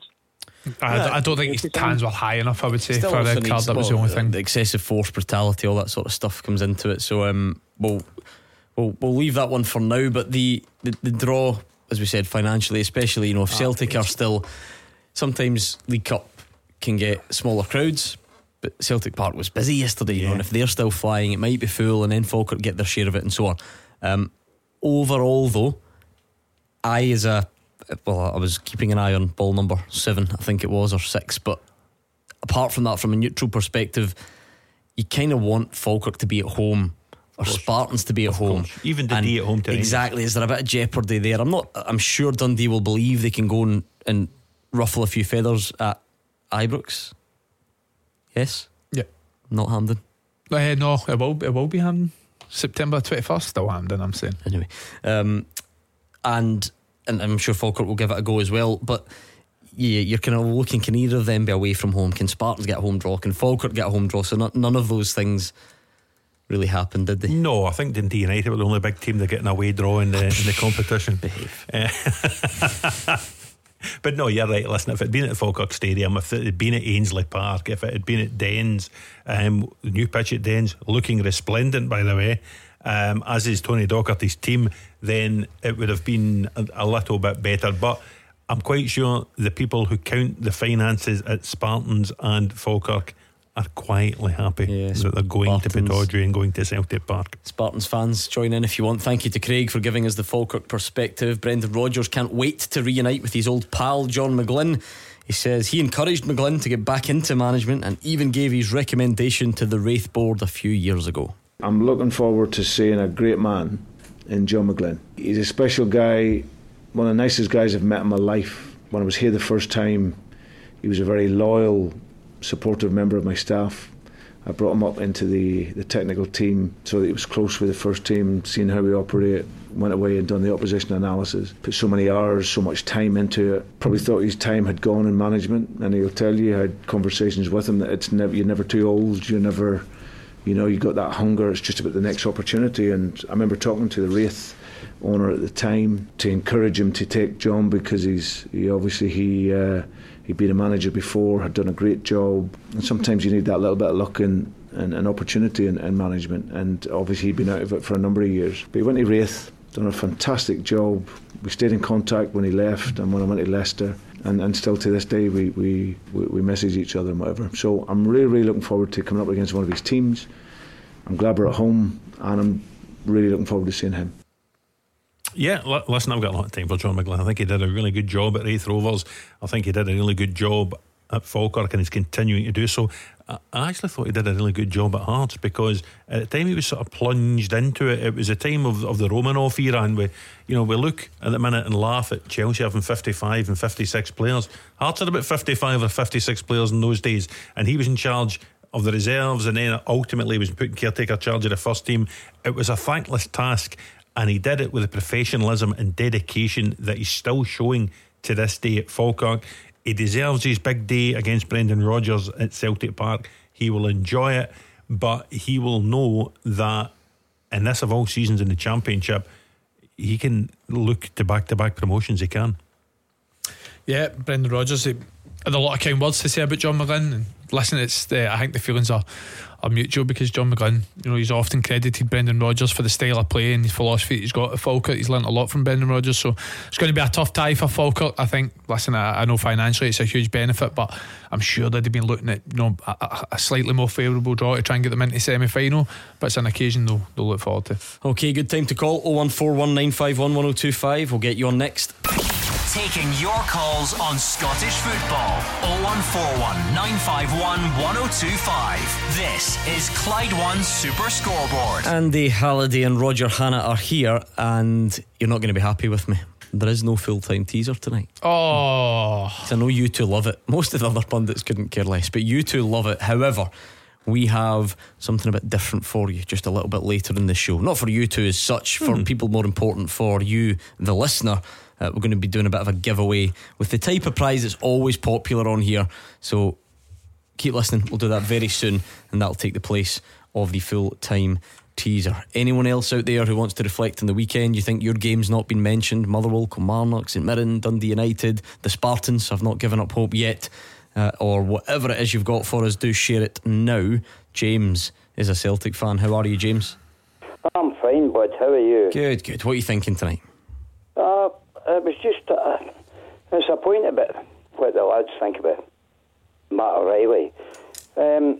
I, yeah, I don't think his hands were high enough, I would say, for a red card. That was the only thing. The excessive force, brutality, all that sort of stuff comes into it. So um, we'll, we'll we'll leave that one for now. But the, the, the draw, as we said, financially, especially, you know, if Celtic are still, sometimes League Cup can get smaller crowds, but Celtic Park was busy yesterday, you yeah. know, and if they're still flying, it might be full, and then Falkirk get their share of it and so on. Um, overall, though, I as a well, I was keeping an eye on ball number seven, I think it was, or six, but apart from that, from a neutral perspective, you kind of want Falkirk to be at home, or Spartans to be at of home. Course. Even Dundee at home today. Exactly. Is there a bit of jeopardy there? I'm not I'm sure Dundee will believe they can go and, and ruffle a few feathers at Ibrox. Yes? Yeah. Not Hampden. Uh, no, it will, it will be Hampden. September twenty-first, still Hampden, I'm saying. Anyway, um, and and I'm sure Falkirk will give it a go as well, but yeah, you're kind of looking, can either of them be away from home? Can Spartans get a home draw? Can Falkirk get a home draw? So not, none of those things really happened, did they? No, I think Dundee United were the only big team that get an away draw in the, in the competition. Behave. Uh, but no, you're right. Listen, if it had been at Falkirk Stadium, if it had been at Ainslie Park, if it had been at Dens, um, the new pitch at Dens, looking resplendent, by the way, um, as is Tony Docherty's team, then it would have been a, a little bit better. But I'm quite sure the people who count the finances at Spartans and Falkirk are quietly happy yeah, that they're going Spartans. to Pittodrie and going to Celtic Park. Spartans fans, join in if you want. Thank you to Craig for giving us the Falkirk perspective. Brendan Rodgers can't wait to reunite with his old pal John McGlynn. He says he encouraged McGlynn to get back into management and even gave his recommendation to the Wraith board a few years ago. I'm looking forward to seeing a great man in John McGlynn. He's a special guy, one of the nicest guys I've met in my life. When I was here the first time, he was a very loyal, supportive member of my staff. I brought him up into the, the technical team so that he was close with the first team, seeing how we operate. Went away and done the opposition analysis. Put so many hours, so much time into it. Probably thought his time had gone in management, and he'll tell you, I had conversations with him that it's never, you're never too old, you're never, you know, you got that hunger, it's just about the next opportunity. And I remember talking to the Wraith owner at the time to encourage him to take John, because he's he obviously he uh, he'd been a manager before, had done a great job, and sometimes you need that little bit of luck and and, and opportunity in, in management, and obviously he'd been out of it for a number of years. But he went to Wraith, done a fantastic job. We stayed in contact when he left and when I went to Leicester, and, and still to this day we, we, we, we message each other and whatever. So I'm really, really looking forward to coming up against one of his teams. I'm glad we're at home, and I'm really looking forward to seeing him. Yeah, l- listen, I've got a lot of time for John McGlynn. I think he did a really good job at Wraith Rovers. I think he did a really good job at Falkirk, and he's continuing to do so. I, I actually thought he did a really good job at Hearts, because at the time he was sort of plunged into it, it was a time of, of the Romanoff era, and we, you know, we look at the minute and laugh at Chelsea having fifty-five and fifty-six players. Hearts had about fifty-five or fifty-six players in those days, and he was in charge of the reserves, and then ultimately was put in caretaker charge of the first team. It was a thankless task, and he did it with a professionalism and dedication that he's still showing to this day at Falkirk. He deserves his big day against Brendan Rodgers at Celtic Park. He will enjoy it, but he will know that in this of all seasons in the Championship, he can look to back-to-back promotions. He can. Yeah, Brendan Rodgers, he had a lot of kind words to say about John McGlynn, and listen, it's uh, I think the feelings are are mutual, because John McGlynn, you know, he's often credited Brendan Rodgers for the style of play and his philosophy he's got at Falkirk. He's learnt a lot from Brendan Rodgers, so it's going to be a tough tie for Falkirk. I think, listen, I, I know financially it's a huge benefit, but I'm sure they'd have been looking at, you know, a, a slightly more favourable draw to try and get them into semi-final, but it's an occasion they'll, they'll look forward to. Okay, good time to call oh one four one nine five one one oh two five. We'll get you on next. Taking your calls on Scottish football. oh one four one nine five one one oh two five. This is Clyde One Super Scoreboard. Andy Halliday and Roger Hanna are here, and you're not going to be happy with me. There is no full-time teaser tonight. Oh, I know you two love it. Most of the other pundits couldn't care less, but you two love it. However, we have something a bit different for you just a little bit later in the show. Not for you two as such, for hmm. people more important, for you, the listener. Uh, we're going to be doing a bit of a giveaway with the type of prize that's always popular on here. So keep listening. We'll do that very soon, and that'll take the place of the full-time teaser. Anyone else out there who wants to reflect on the weekend? You think your game's not been mentioned? Motherwell, Kilmarnock, St Mirren, Dundee United, the Spartans have not given up hope yet, uh, or whatever it is you've got for us, do share it now. James is a Celtic fan. How are you, James? I'm fine, bud. How are you? Good, good. What are you thinking tonight? Uh, it was just uh, it's a point about what the lads think about Matt O'Reilly. Um,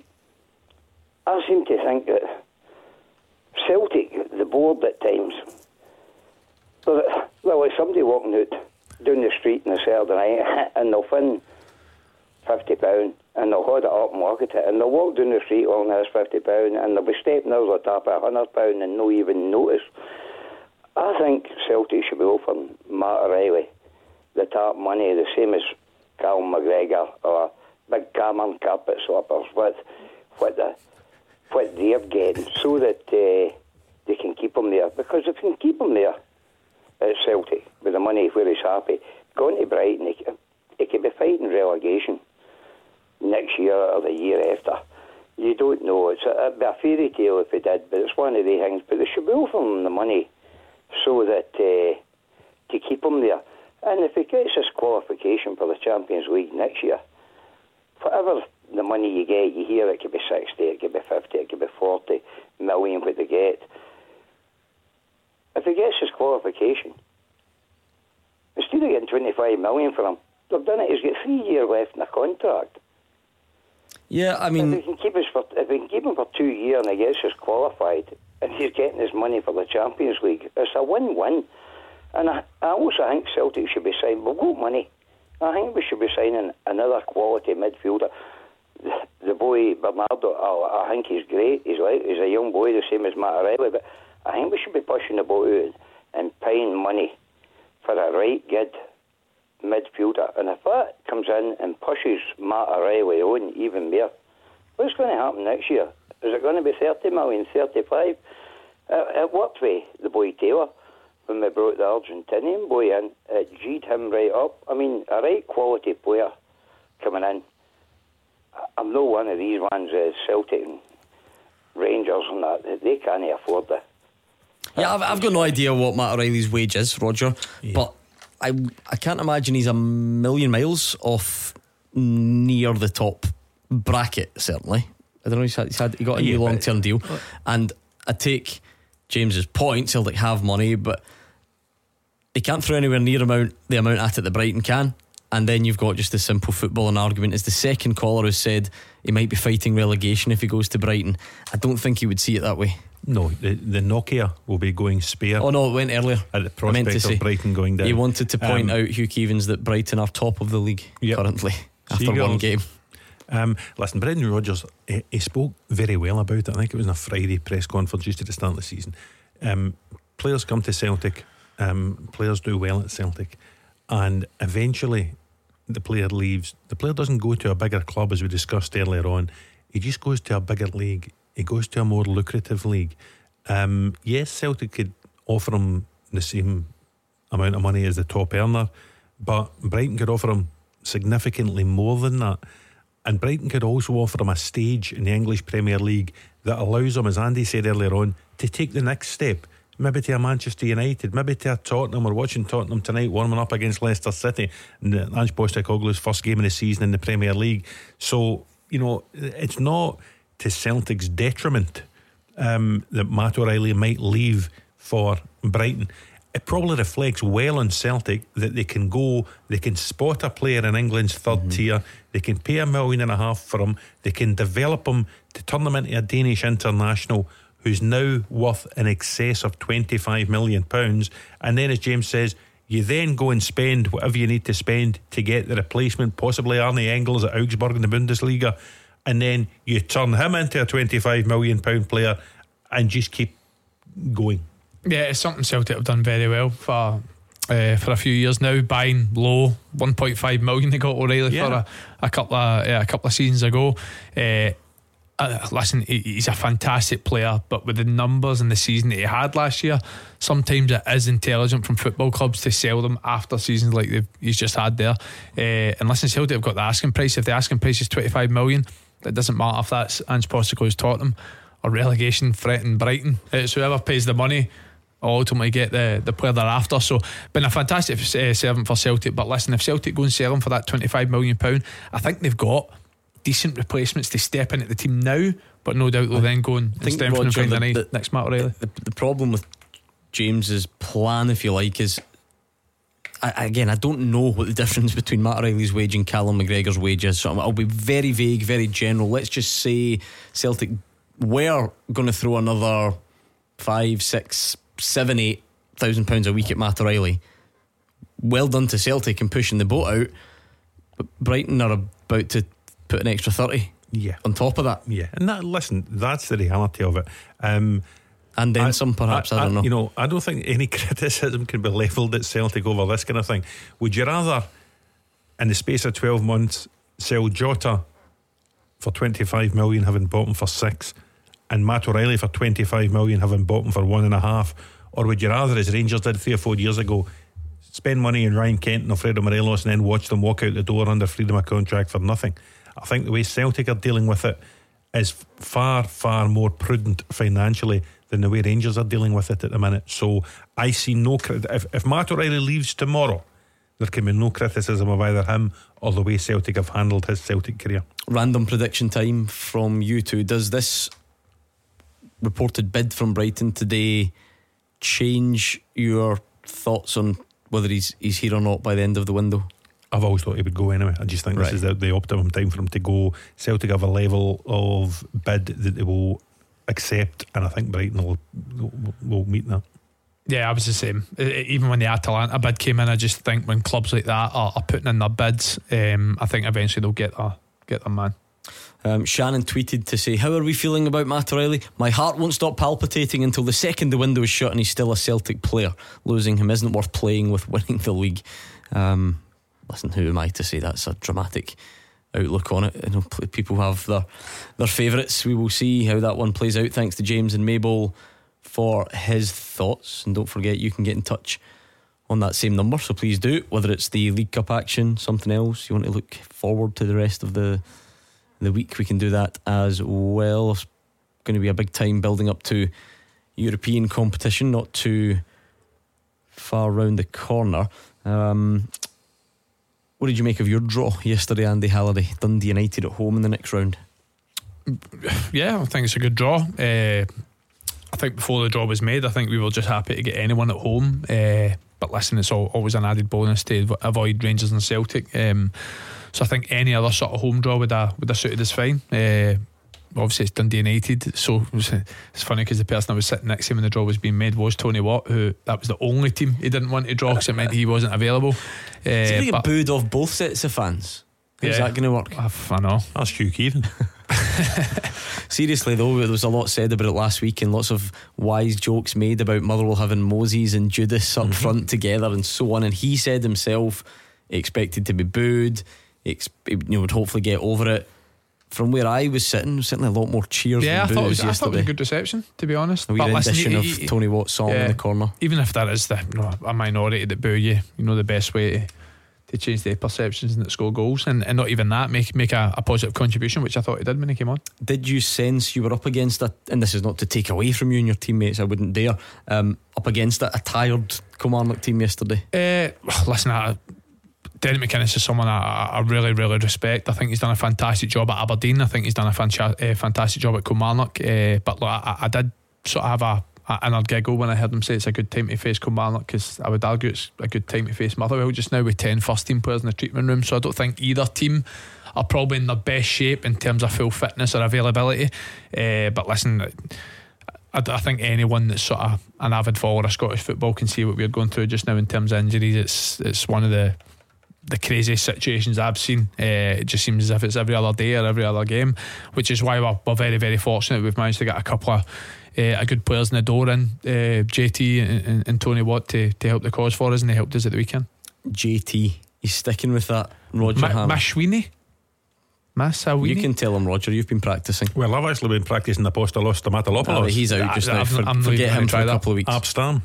I seem to think that Celtic, the board at times, well, well, like somebody walking out down the street on a Saturday night and they'll fin fifty pounds and they'll hold it up and look at it, and they'll walk down the street on this fifty pounds and they'll be stepping over the top of one hundred pounds and no even notice. I think Celtic should be offering Matt O'Reilly the top money, the same as Callum McGregor or Big Cameron carpet swappers with what the what they're getting, so that uh, they can keep him there. Because if you can keep him there, at Celtic with the money where he's happy, going to Brighton, he, he could be fighting relegation next year or the year after. You don't know. It's a, it'd be a fairy tale if he did, but it's one of the things. But they should be offering him the money so that uh, to keep him there. And if he gets his qualification for the Champions League next year, whatever the money you get, you hear it could be sixty, it could be fifty, it could be forty million what they get. If he gets his qualification, instead of getting twenty-five million for him, they've done it. He's got three years left in the contract. Yeah, I mean, if we can keep us for if we can keep him for two years and he gets us qualified, and he's getting his money for the Champions League, it's a win-win. And I, I also think Celtic should be signing. We've got money. I think we should be signing another quality midfielder. The, the boy Bernardo, I, I think he's great. He's like he's a young boy, the same as Mattarelli. But I think we should be pushing the boat out and paying money for a right good midfielder. And if that comes in and pushes Mattarelli on even more, what's going to happen next year? Is it going to be thirty million, thirty-five? Uh, it worked with the boy Taylor when we brought the Argentinian boy in. It G'd him right up. I mean, a right quality player coming in. I'm not one of these ones, uh, Celtic and Rangers and that. They can't afford it. Yeah, I've, I've got no idea what Matt O'Reilly's wage is, Roger, yeah. but I I can't imagine he's a million miles off near the top bracket, certainly. I don't know, he's had, he's had he got a yeah, new long term deal. And I take James's point, Celtic have money, but they can't throw anywhere near amount the amount at it that Brighton can. And then you've got just the simple footballing argument. As the second caller has said, he might be fighting relegation if he goes to Brighton. I don't think he would see it that way. No, the, the Nokia will be going spare. Oh no, it went earlier. At the prospect of say, Brighton going down. He wanted to point um, out, Hugh Keevins, that Brighton are top of the league yep. currently after Seagulls. one game. Um, listen, Brendan Rodgers, he, he spoke very well about it. I think it was in a Friday press conference just at the start of the season. Um, players come to Celtic, um, players do well at Celtic, and eventually the player leaves. The player doesn't go to a bigger club, as we discussed earlier on. He just goes to a bigger league. He goes to a more lucrative league. Um, yes, Celtic could offer him the same amount of money as the top earner, but Brighton could offer him significantly more than that. And Brighton could also offer him a stage in the English Premier League that allows him, as Andy said earlier on, to take the next step. Maybe to a Manchester United, maybe to a Tottenham. We're watching Tottenham tonight warming up against Leicester City in Ange Postecoglou's first game of the season in the Premier League. So, you know, it's not to Celtic's detriment um, that Matt O'Reilly might leave for Brighton. It probably reflects well on Celtic that they can go, they can spot a player in England's third mm-hmm. tier, they can pay a million and a half for him, they can develop him to turn him into a Danish international who's now worth in excess of twenty-five million pounds. And then, as James says, you then go and spend whatever you need to spend to get the replacement, possibly Arne Engels at Augsburg in the Bundesliga, and then you turn him into a twenty-five million pound player and just keep going. Yeah, it's something Celtic have done very well for uh, for a few years now, buying low. one point five million they got O'Reilly yeah. for a, a couple of uh, a couple of seasons ago. Uh, uh, listen, he, he's a fantastic player, but with the numbers and the season that he had last year, sometimes it is intelligent from football clubs to sell them after seasons like they've, he's just had there. Uh, and listen, Celtic have got the asking price. If the asking price is twenty-five million, it doesn't matter if that's Ange Postecoglou's Tottenham or relegation threatening Brighton. It's whoever pays the money ultimately get the, the player they're after. So been a fantastic uh, servant for Celtic. But listen, if Celtic go and sell him for that twenty-five million pounds, I think they've got decent replacements to step in at the team now, but no doubt they'll I then go and strengthen and find the, the, the next Matt O'Reilly. The, the problem with James's plan, if you like, is I, again I don't know what the difference between Matt O'Reilly's wage and Callum McGregor's wage is, so I'll be very vague, very general. Let's just say Celtic were going to throw another five, six, seven, eight thousand pounds a week at Matt O'Reilly. Well done to Celtic in pushing the boat out, but Brighton are about to put an extra thirty yeah. on top of that. Yeah, and that, listen, that's the reality of it. Um, and then I, some, perhaps. I, I don't know. You know, I don't think any criticism can be levelled at Celtic over this kind of thing. Would you rather, in the space of twelve months, sell Jota for twenty-five million, having bought him for six, and Matt O'Reilly for twenty-five million, having bought him for one and a half? or would you rather, as Rangers did three or four years ago, spend money on Ryan Kent and Alfredo Morelos and then watch them walk out the door under freedom of contract for nothing? I think the way Celtic are dealing with it is far, far more prudent financially than the way Rangers are dealing with it at the minute. So I see no crit- if, if Matt O'Reilly leaves tomorrow, there can be no criticism of either him or the way Celtic have handled his Celtic career. Random prediction time from you two. Does this reported bid from Brighton today change your thoughts on whether he's he's here or not by the end of the window? I've always thought he would go anyway. I just think Right. this is the, the optimum time for him to go. Celtic have a level of bid that they will accept, and I think Brighton will, will, will meet that. Yeah, I was the same. E- Even when the Atalanta bid came in, I just think when clubs like that are, are putting in their bids, um, I think eventually they'll get their, get their man. Um, Shannon tweeted to say, how are we feeling about Matt O'Reilly? My heart won't stop palpitating until the second the window is shut and he's still a Celtic player. Losing him isn't worth playing with winning the league. Um, listen, who am I to say that's a dramatic outlook on it? You know, people have their their favourites. We will see how that one plays out. Thanks to James and Mabel for his thoughts, and don't forget you can get in touch on that same number, so please do, whether it's the League Cup action, something else you want to look forward to the rest of the the week, we can do that as well. It's going to be a big time building up to European competition, not too far round the corner. Um, what did you make of your draw yesterday, Andy Halliday? Dundee United at home in the next round. Yeah, I think it's a good draw. uh, I think before the draw was made, I think we were just happy to get anyone at home, uh, but listen, it's all, always an added bonus to av- avoid Rangers and Celtic. um, so I think any other sort of home draw would have, would have suited us fine. uh, Obviously it's Dundee United, so it was, it's funny because the person I was sitting next to him when the draw was being made was Tony Watt, who that was the only team he didn't want to draw because it meant he wasn't available. uh, He's going to but- get booed off both sets of fans. How's Yeah. that going to work? I, I know. That's Hugh Keevan. Seriously though, there was a lot said about it last week and lots of wise jokes made about Motherwell having Moses and Judas up front together and so on, and he said himself he expected to be booed, he ex- you know, would hopefully get over it. From where I was sitting, certainly a lot more cheers Yeah, I than thought, it boos was, I thought it yesterday. was a good reception, to be honest. A wee But listen, rendition you- of you- Tony Watt's song yeah, in the corner. even if that is the you know, a minority that boo you, you know the best way to, to change their perceptions and to score goals, and, and not even that, make make a, a positive contribution, which I thought he did when he came on. Did you sense you were up against a, and this is not to take away from you and your teammates, I wouldn't dare, um, up against a, a tired Kilmarnock team yesterday? Uh, listen, I, Derek McInnes is someone I, I really, really respect. I think he's done a fantastic job at Aberdeen. I think he's done a fanta- uh, fantastic job at Kilmarnock. Uh, but look, I, I did sort of have a, a inner giggle when I heard him say it's a good time to face Kilmarnock, because I would argue it's a good time to face Motherwell just now with ten first team players in the treatment room. So I don't think either team are probably in their best shape in terms of full fitness or availability. Uh, but listen, I, I think anyone that's sort of an avid follower of Scottish football can see what we're going through just now in terms of injuries. It's it's one of the the craziest situations I've seen. Uh, it just seems as if it's every other day or every other game, which is why we're, we're very, very fortunate we've managed to get a couple of uh, good players in the door in uh, J T and, and, and Tony Watt to, to help the cause for us, and they helped us at the weekend. J T, he's sticking with that. Roger Ma- Hannah. Mashwini Masawini. You can tell him, Roger, you've been practicing. Well, I've actually been practicing Apostolos Tomatolopoulos. Oh, he's out just now. I'm- For, I'm forget leaving him to for try a that. couple of weeks. Abstam.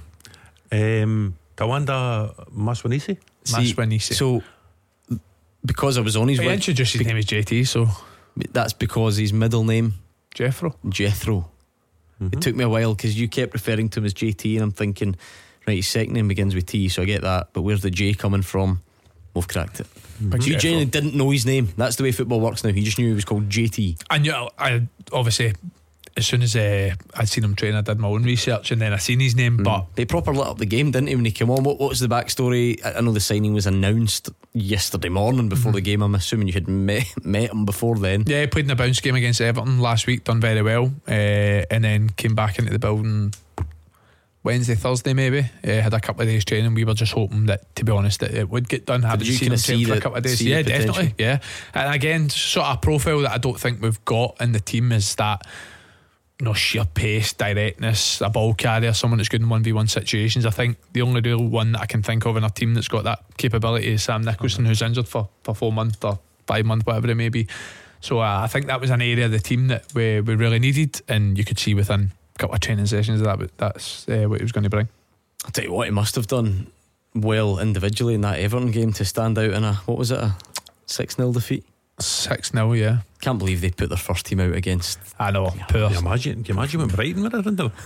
Um, Tawanda Maswanisi. See, Maswanisi. So, because I was on his He web- introduced his name as J T, so that's because his middle name Jethro. Jethro. It took me a while because you kept referring to him as J T, and I'm thinking, right, his second name begins with T, so I get that. But where's the J coming from? We've cracked it. So you Jethro. genuinely didn't know his name. That's the way football works now. He just knew he was called J T. And you know, I obviously, as soon as uh, I'd seen him train, I did my own research, and then I seen his name. But They proper lit up the game, didn't he, when he came on? What, what was the backstory? I, I know the signing was announced yesterday morning before the game. I'm assuming you had met, met him before then. yeah, he played in a bounce game against Everton last week, done very well, uh, and then came back into the building Wednesday, Thursday maybe. Uh, had a couple of days training. We were just hoping that, to be honest, that it would get done. Hadn't you seen kinda him train see for a the- couple of days. see Yeah, the potential? definitely. Yeah, and again, sort of a profile that I don't think we've got in the team is that, you know, sheer pace, directness, a ball carrier, someone that's good in one v one situations. I think the only real one that I can think of in our team that's got that capability is Sam Nicholson, who's injured for, for four months or five months, whatever it may be. So uh, I think that was an area of the team that we, we really needed, and you could see within a couple of training sessions that that's uh, what he was going to bring. I'll tell you what, he must have done well individually in that Everton game to stand out in a, what was it, a six nil defeat? six nil, yeah. Can't believe they put their first team out against. I know, yeah, poor. Can you imagine, can you imagine when Brighton were around them?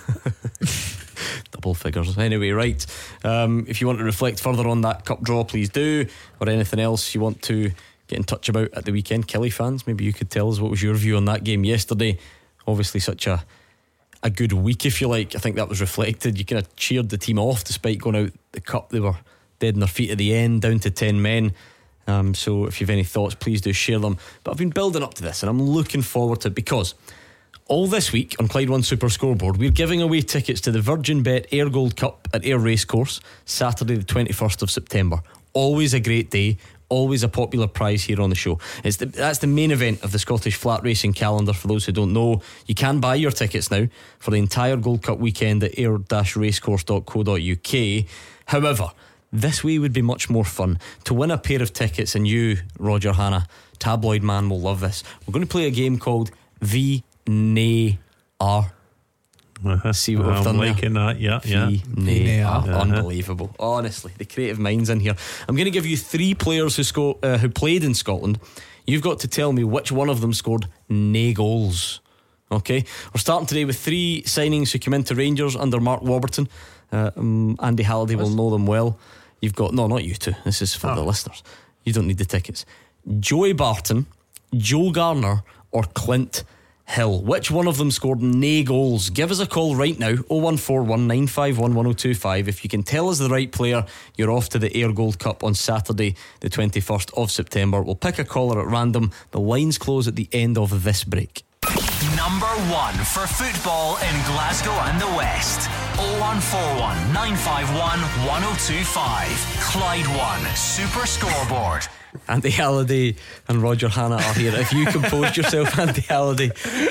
Double figures. Anyway, right. Um, if you want to reflect further on that cup draw, please do. Or anything else you want to get in touch about at the weekend, Kelly fans, maybe you could tell us what was your view on that game yesterday. Obviously such a a good week, if you like. I think that was reflected. You kind of cheered the team off despite going out the cup. They were dead on their feet at the end, down to ten men. Um, so if you've any thoughts, please do share them. But I've been building up to this and I'm looking forward to it, because all this week on Clyde One Super Scoreboard, we're giving away tickets to the Virgin Bet Ayr Gold Cup at Ayr Racecourse, Saturday the twenty-first of September. Always a great day, always a popular prize here on the show. It's the, that's the main event of the Scottish flat racing calendar. For those who don't know, you can buy your tickets now for the entire Gold Cup weekend at ayr racecourse dot co dot uk. However, this way would be much more fun. To win a pair of tickets, and you, Roger Hanna, tabloid man, will love this. We're going to play a game called V Nay R. Uh-huh. See what we've I'm done liking there? that, yeah, yeah. V Nay R. Uh-huh. Unbelievable. Honestly, the creative minds in here. I'm going to give you three players who sco- uh, who played in Scotland. You've got to tell me which one of them scored nay goals. Okay, we're starting today with three signings who came into Rangers under Mark Warburton. uh, um, Andy Halliday will know them well. You've got, no, not you two, this is for oh. the listeners. You don't need the tickets. Joey Barton, Joe Garner, or Clint Hill. Which one of them scored nay goals? Give us a call right now, oh one four one, nine five one, one oh two five. If you can tell us the right player, you're off to the Ayr Gold Cup on Saturday the twenty-first of September. We'll pick a caller at random. The lines close at the end of this break. Number one for football in Glasgow and the West. oh one four one, nine five one, one oh two five. Clyde One Super Scoreboard. Andy Halliday and Roger Hanna are here. If you composed yourself, Andy Halliday.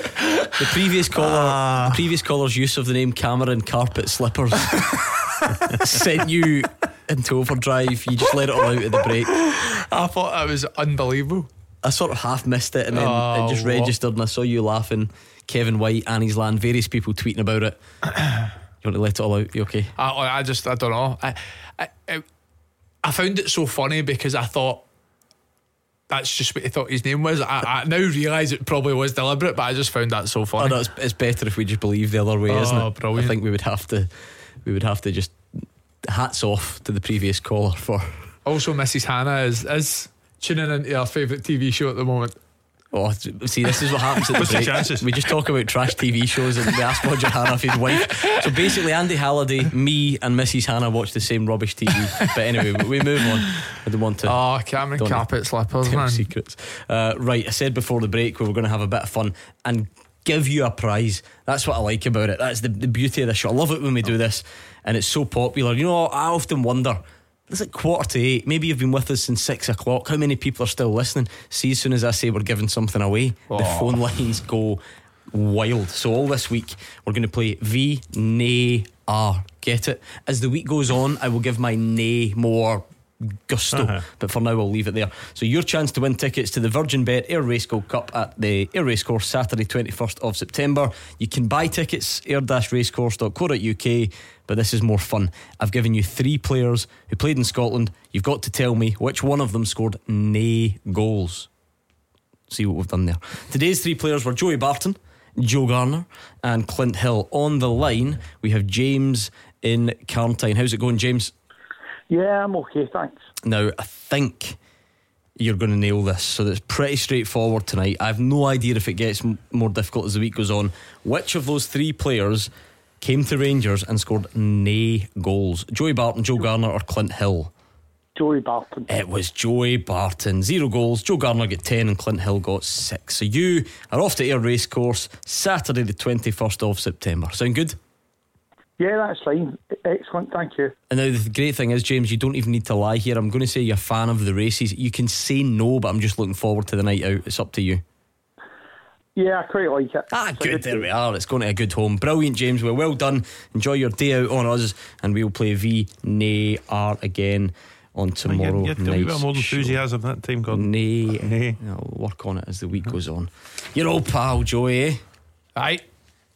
The previous caller, uh. the previous caller's use of the name Cameron Carpet Slippers sent you into overdrive. You just let it all out at the break. I thought that was unbelievable. I sort of half missed it, and then oh, it just what? registered, and I saw you laughing. Kevin White, Annie's Land, various people tweeting about it. You want to let it all out? You okay? I, I just, I don't know. I, I, I found it so funny because I thought that's just what he thought his name was. I, I now realise it probably was deliberate, but I just found that so funny. Oh, no, it's, it's better if we just believe the other way, oh, isn't it? Brilliant. I think we would have to, we would have to just hats off to the previous caller for. Also, Missus Hannah is is tuning into our favourite T V show at the moment. Oh, see, this is what happens at the What's break. the chances? We just talk about trash T V shows and we ask Roger Hanna if his wife. So basically, Andy Halliday, me, and Missus Hannah watch the same rubbish T V. But anyway, we move on. I don't want to. Oh, Cameron Carpet Slippers, man. Secrets. Uh, right, I said before the break we were going to have a bit of fun and give you a prize. That's what I like about it. That's the, the beauty of the show. I love it when we do this, and it's so popular. You know, I often wonder. It's like quarter to eight. Maybe you've been with us since six o'clock. How many people are still listening? See, as soon as I say we're giving something away, oh. the phone lines go wild. So all this week we're going to play V Nay R. Get it? As the week goes on, I will give my nay more gusto, uh-huh. but for now I'll leave it there. So your chance to win tickets to the Virgin Bet Ayr Race Gold Cup at the Ayr Racecourse Saturday twenty-first of September. You can buy tickets ayr racecourse dot co dot uk, but this is more fun. I've given you three players who played in Scotland. You've got to tell me which one of them scored nay goals. See what we've done there. Today's three players were Joey Barton, Joe Garner, and Clint Hill. On the line we have James in Carntine. How's it going, James? Yeah, I'm okay, thanks. Now, I think you're going to nail this, so it's pretty straightforward tonight. I have no idea if it gets m- more difficult as the week goes on. Which of those three players came to Rangers and scored nay goals? Joey Barton, Joe Garner, or Clint Hill? Joey Barton. It was Joey Barton. Zero goals. Joe Garner got ten and Clint Hill got six. So you are off to Ayr Racecourse Saturday the twenty-first of September. Sound good? Yeah, that's fine. Excellent, thank you. And now the great thing is, James, you don't even need to lie here. I'm going to say you're a fan of the races. You can say no, but I'm just looking forward to the night out. It's up to you. Yeah, I quite like it. Ah, it's good, good there day. we are. It's going to a good home. Brilliant, James. Well, well done. Enjoy your day out on us, and we'll play V Nay R again on tomorrow night. You have more enthusiasm that time, Gordon. Nay. I'll work on it as the week goes on. Your old pal, Joey, eh? Aye.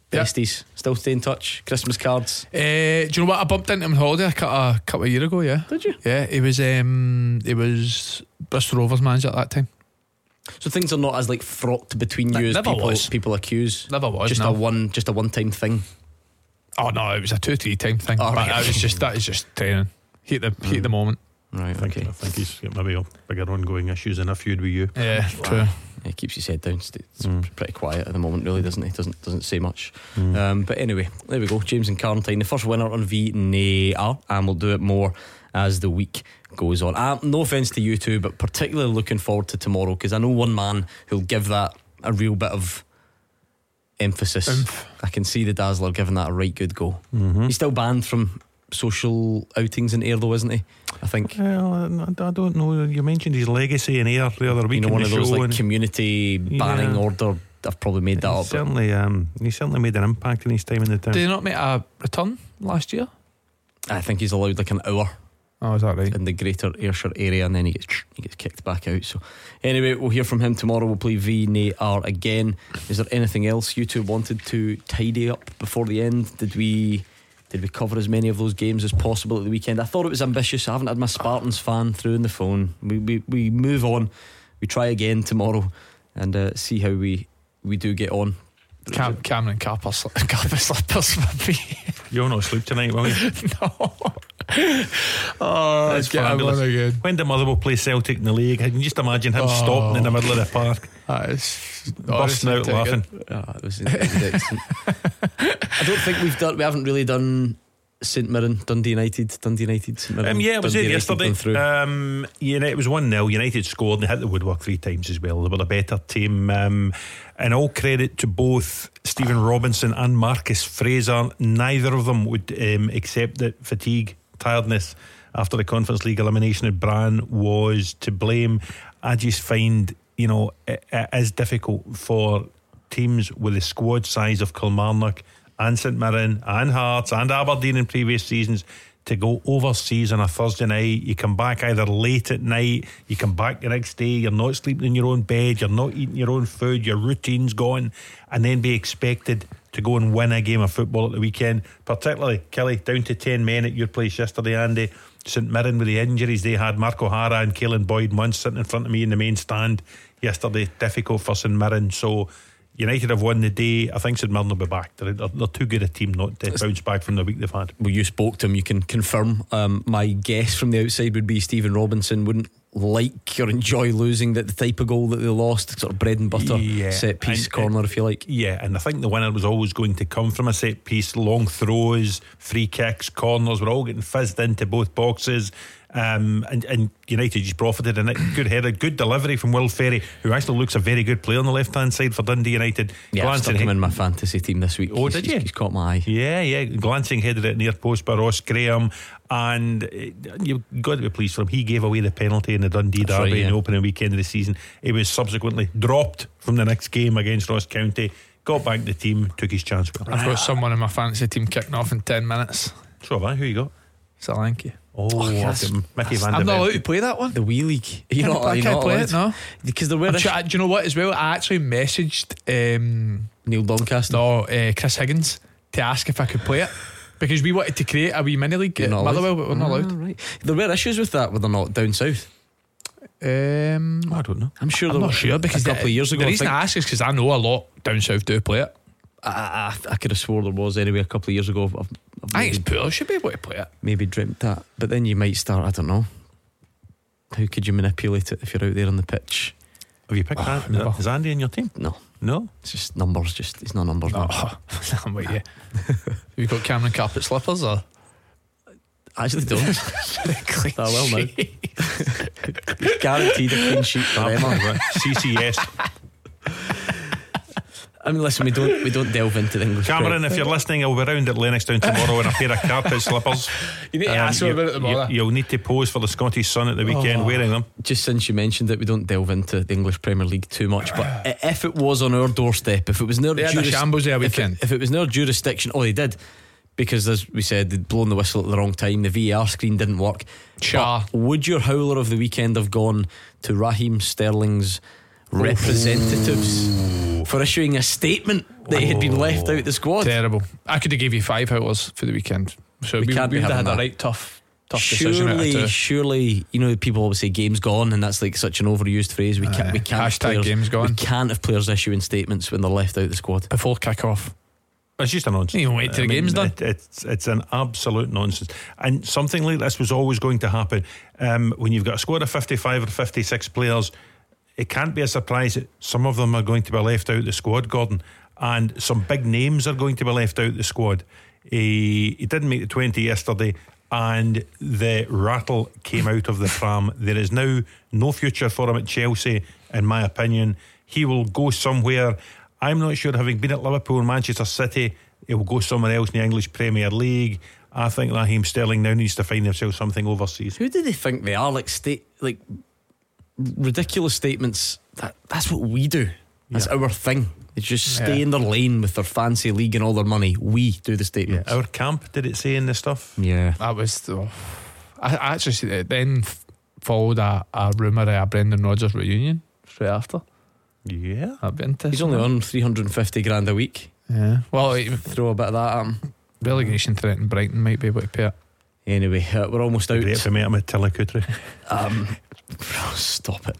besties, still stay in touch. Christmas cards. Uh, do you know what? I bumped into him on holiday a couple, a couple of years ago. Yeah, did you? Yeah, he was. Um, he was Bristol Rovers manager at that time. So things are not as like fraught between you as Never people was. people accuse. Never was. Just no. a one, just a one time thing. Oh no, it was a two, three time thing. Oh, but right. that was just that is just training. Heat the heat the moment. Right. I think, Okay. I think he's got maybe a bigger ongoing issues in a feud with you. Yeah, true. Yeah, he keeps his head down. It's Mm. pretty quiet at the moment, really, doesn't he? Doesn't doesn't say much. Mm. Um, but anyway, there we go. James and Carntine, the first winner on V N A R, and we'll do it more as the week goes on. Uh, no offence to you two, but particularly looking forward to tomorrow, because I know one man who'll give that a real bit of emphasis. Oomph. I can see the Dazzler giving that a right good go. Mm-hmm. He's still banned from social outings in Ayr, though, isn't he? I think. Well, I I don't know. You mentioned his legacy in Ayr the other week. You know, in one the of those show like and community banning Yeah. order. I've probably made that he up. certainly, um, he certainly made an impact in his time in the town. Did he not make a return last year? I think he's allowed like an hour. Oh, is that right? In the greater Ayrshire area, and then he gets he gets kicked back out. So anyway, we'll hear from him tomorrow. We'll play V N A R again. Is there anything else you two wanted to tidy up before the end? Did we did we cover as many of those games as possible at the weekend? I thought it was ambitious. I haven't had my Spartans fan through in the phone. We we, we move on. We try again tomorrow and uh, see how we we do get on. Cam- Cameron Carper Carper slippers for me. You'll not sleep tonight, will you? No. Oh, That's get him on fabulous. again. When the Motherwell play Celtic in the league, I can just imagine him Oh. stopping in the middle of the park, That is busting out laughing. Ah, it was, it was excellent. I don't think we've done. We haven't really done St Mirren, Dundee United, Dundee United, St Mirren. Um, yeah, it was Dundee it United yesterday. gone through. Um, United, it was one nil. United scored and they hit the woodwork three times as well. They were a better team. Um, and all credit to both Stephen Robinson and Marcus Fraser. Neither of them would um, accept that fatigue, tiredness after the Conference League elimination at Brann was to blame. I just find, you know, it, it is difficult for teams with the squad size of Kilmarnock and St Mirren and Hearts and Aberdeen in previous seasons to go overseas on a Thursday night. You come back either late at night, you come back the next day, you're not sleeping in your own bed, you're not eating your own food, your routine's gone, and then be expected to go and win a game of football at the weekend. Particularly, Kelly, down to ten men at your place yesterday, Andy. St Mirren with the injuries they had, Mark O'Hara and Caelan Boyd once sitting in front of me in the main stand yesterday. Difficult for St Mirren. So United have won the day. I think St Mirren will be back. They're, they're, they're too good a team not to bounce back from the week they've had. Well, you spoke to him, you can confirm. Um, my guess from the outside would be Stephen Robinson wouldn't like or enjoy losing that the type of goal that they lost, sort of bread and butter Yeah, set piece and- corner, if you like. Yeah, and I think the winner was always going to come from a set piece. Long throws, free kicks, corners were all getting fizzed into both boxes. Um, and, and United just profited in it. Good header, good delivery from Will Ferry, who actually looks a very good player on the left hand side for Dundee United. Yeah, I've stuck he- him in my fantasy team this week. Oh, He's- did he's- you? He's caught my eye. Yeah, yeah, glancing headed at near post by Ross Graham, and uh, you've got to be pleased for him. He gave away the penalty in the Dundee That's derby right, yeah. in the opening weekend of the season. He was subsequently dropped from the next game against Ross County. Got back in the team, took his chance. I've got someone in my fantasy team kicking off in ten minutes. So have I. Who you got? Solanke. Oh, Oh, I've yes. got Mickey Van I'm der not Ven. allowed to play that one. The Wee League. You're Can't- not, I you're can't not play allowed. it, no. Because there were I'm a try- do you know what as well? I actually messaged um, Neil Doncaster. No, uh, Chris Higgins to ask if I could play it because we wanted to create a wee mini league You're at not allowed. Motherwell, but we're not Ah, allowed. right. There were issues with that, were there not, down south? Um, I don't know. I'm sure I'm there not were sure because a couple the, of years ago. The I reason think- I ask is because I know a lot down south do play it. I, I, I could have swore there was anyway a couple of years ago. I've, I've I think maybe, it's poor. Should be able to play it. maybe dreamt that, but then you might start. I don't know. How could you manipulate it if you're out there on the pitch? Have you picked that? never. Is Andy in your team? No, No. it's just numbers. Just it's not numbers. man. Oh, I'm with you. Have you got Cameron carpet slippers or? I actually don't. I will now. Guaranteed a clean sheet for Emma. C C S. I mean, listen, we don't we don't delve into the English. Cameron, if you're listening, I'll be around at Lennoxtown tomorrow in a pair of carpet slippers. You need to ask me about it tomorrow. you, You'll need to pose for the Scottish Sun at the weekend Oh. wearing them. Just since you mentioned it, we don't delve into the English Premier League too much. But i- if it was on our doorstep, if it was near They had a juris- shambles there if it- weekend. if it was near jurisdiction, oh, they did. Because as we said, they'd blown the whistle at the wrong time. The V A R screen didn't work. Cha. But would your howler of the weekend have gone to Raheem Sterling's representatives for issuing a statement that he had been left out the squad. Terrible. I could have gave you five hours for the weekend. So We we, can't we be would have had having a that. right tough, tough decision out of Surely, two. surely, you know, people always say game's gone, and that's like such an overused phrase. We can't, we Aye. can't have Hashtag players, game's gone. We can't have players issuing statements when they're left out the squad before kick off. It's just a nonsense. You wait till I the mean, game's done. It, it's it's an absolute nonsense, and something like this was always going to happen. Um, when you've got a squad of fifty-five or fifty-six players, it can't be a surprise that some of them are going to be left out the squad, Gordon, and some big names are going to be left out the squad. He, he didn't make the twenty yesterday, and the rattle came out of the pram. There is now no future for him at Chelsea, in my opinion. He will go somewhere. I'm not sure, having been at Liverpool and Manchester City, he will go somewhere else in the English Premier League. I think Raheem Sterling now needs to find himself something overseas. Who do they think they are? Like state, like ridiculous statements. That that's what we do. That's Yeah. our thing. They just stay Yeah. in their lane with their fancy league and all their money. We do the statements. Our camp, did it say in the stuff? Yeah, that was. Oh, I, I actually see it then f- followed a, a rumour of a Brendan Rodgers reunion straight after. Yeah, I've been to. he's only on three hundred and fifty grand a week. Yeah. Well, it, Throw a bit of that at him. relegation threat in Brighton might be able to pay it. Anyway, uh, we're almost out. Great if we met him at Tillicoutre. Um, stop it.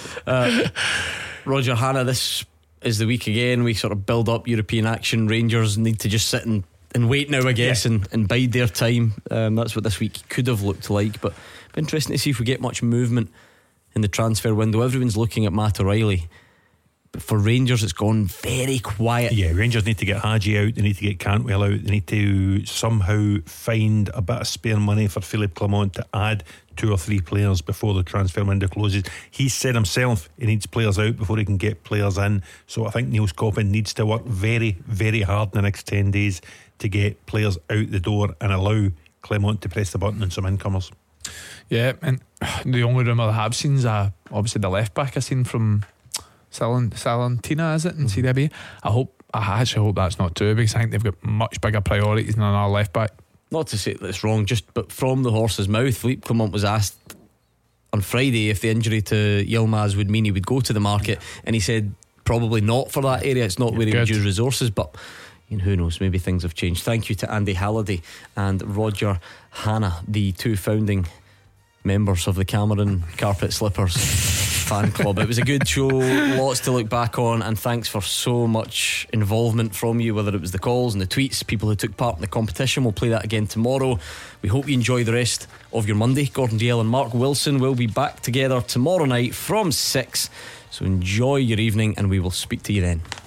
Uh, Roger Hanna, this is the week again. We sort of build up European action. Rangers need to just sit and, and wait now, I guess, and, and bide their time. Um, that's what this week could have looked like. But it'll be interesting to see if we get much movement in the transfer window. Everyone's looking at Matt O'Reilly. But for Rangers, it's gone very quiet. Yeah, Rangers need to get Hadji out. They need to get Cantwell out. They need to somehow find a bit of spare money for Philippe Clement to add two or three players before the transfer window closes. He said himself he needs players out before he can get players in. So I think Niels Coppen needs to work very, very hard in the next ten days to get players out the door and allow Clement to press the button on some incomers. Yeah, and the only rumour I have seen is uh, obviously the left back I seen from Salon, Salantina, is it, in Serie B? I hope, I actually hope that's not true, because I think they've got much bigger priorities than another left back. Not to say that it's wrong, just but from the horse's mouth, Philippe Clement was asked on Friday if the injury to Yilmaz would mean he would go to the market, and he said probably not for that area. It's not where he would use resources, but you know, who knows, maybe things have changed. Thank you to Andy Halliday and Roger Hanna, the two founding members of the Cameron Carpet Slippers fan club. It was a good show, lots to look back on, and thanks for so much involvement from you, whether it was the calls and the tweets, people who took part in the competition. We'll play that again tomorrow. We hope you enjoy the rest of your Monday. Gordon Dalziel and Mark Wilson will be back together tomorrow night from six, so enjoy your evening and we will speak to you then.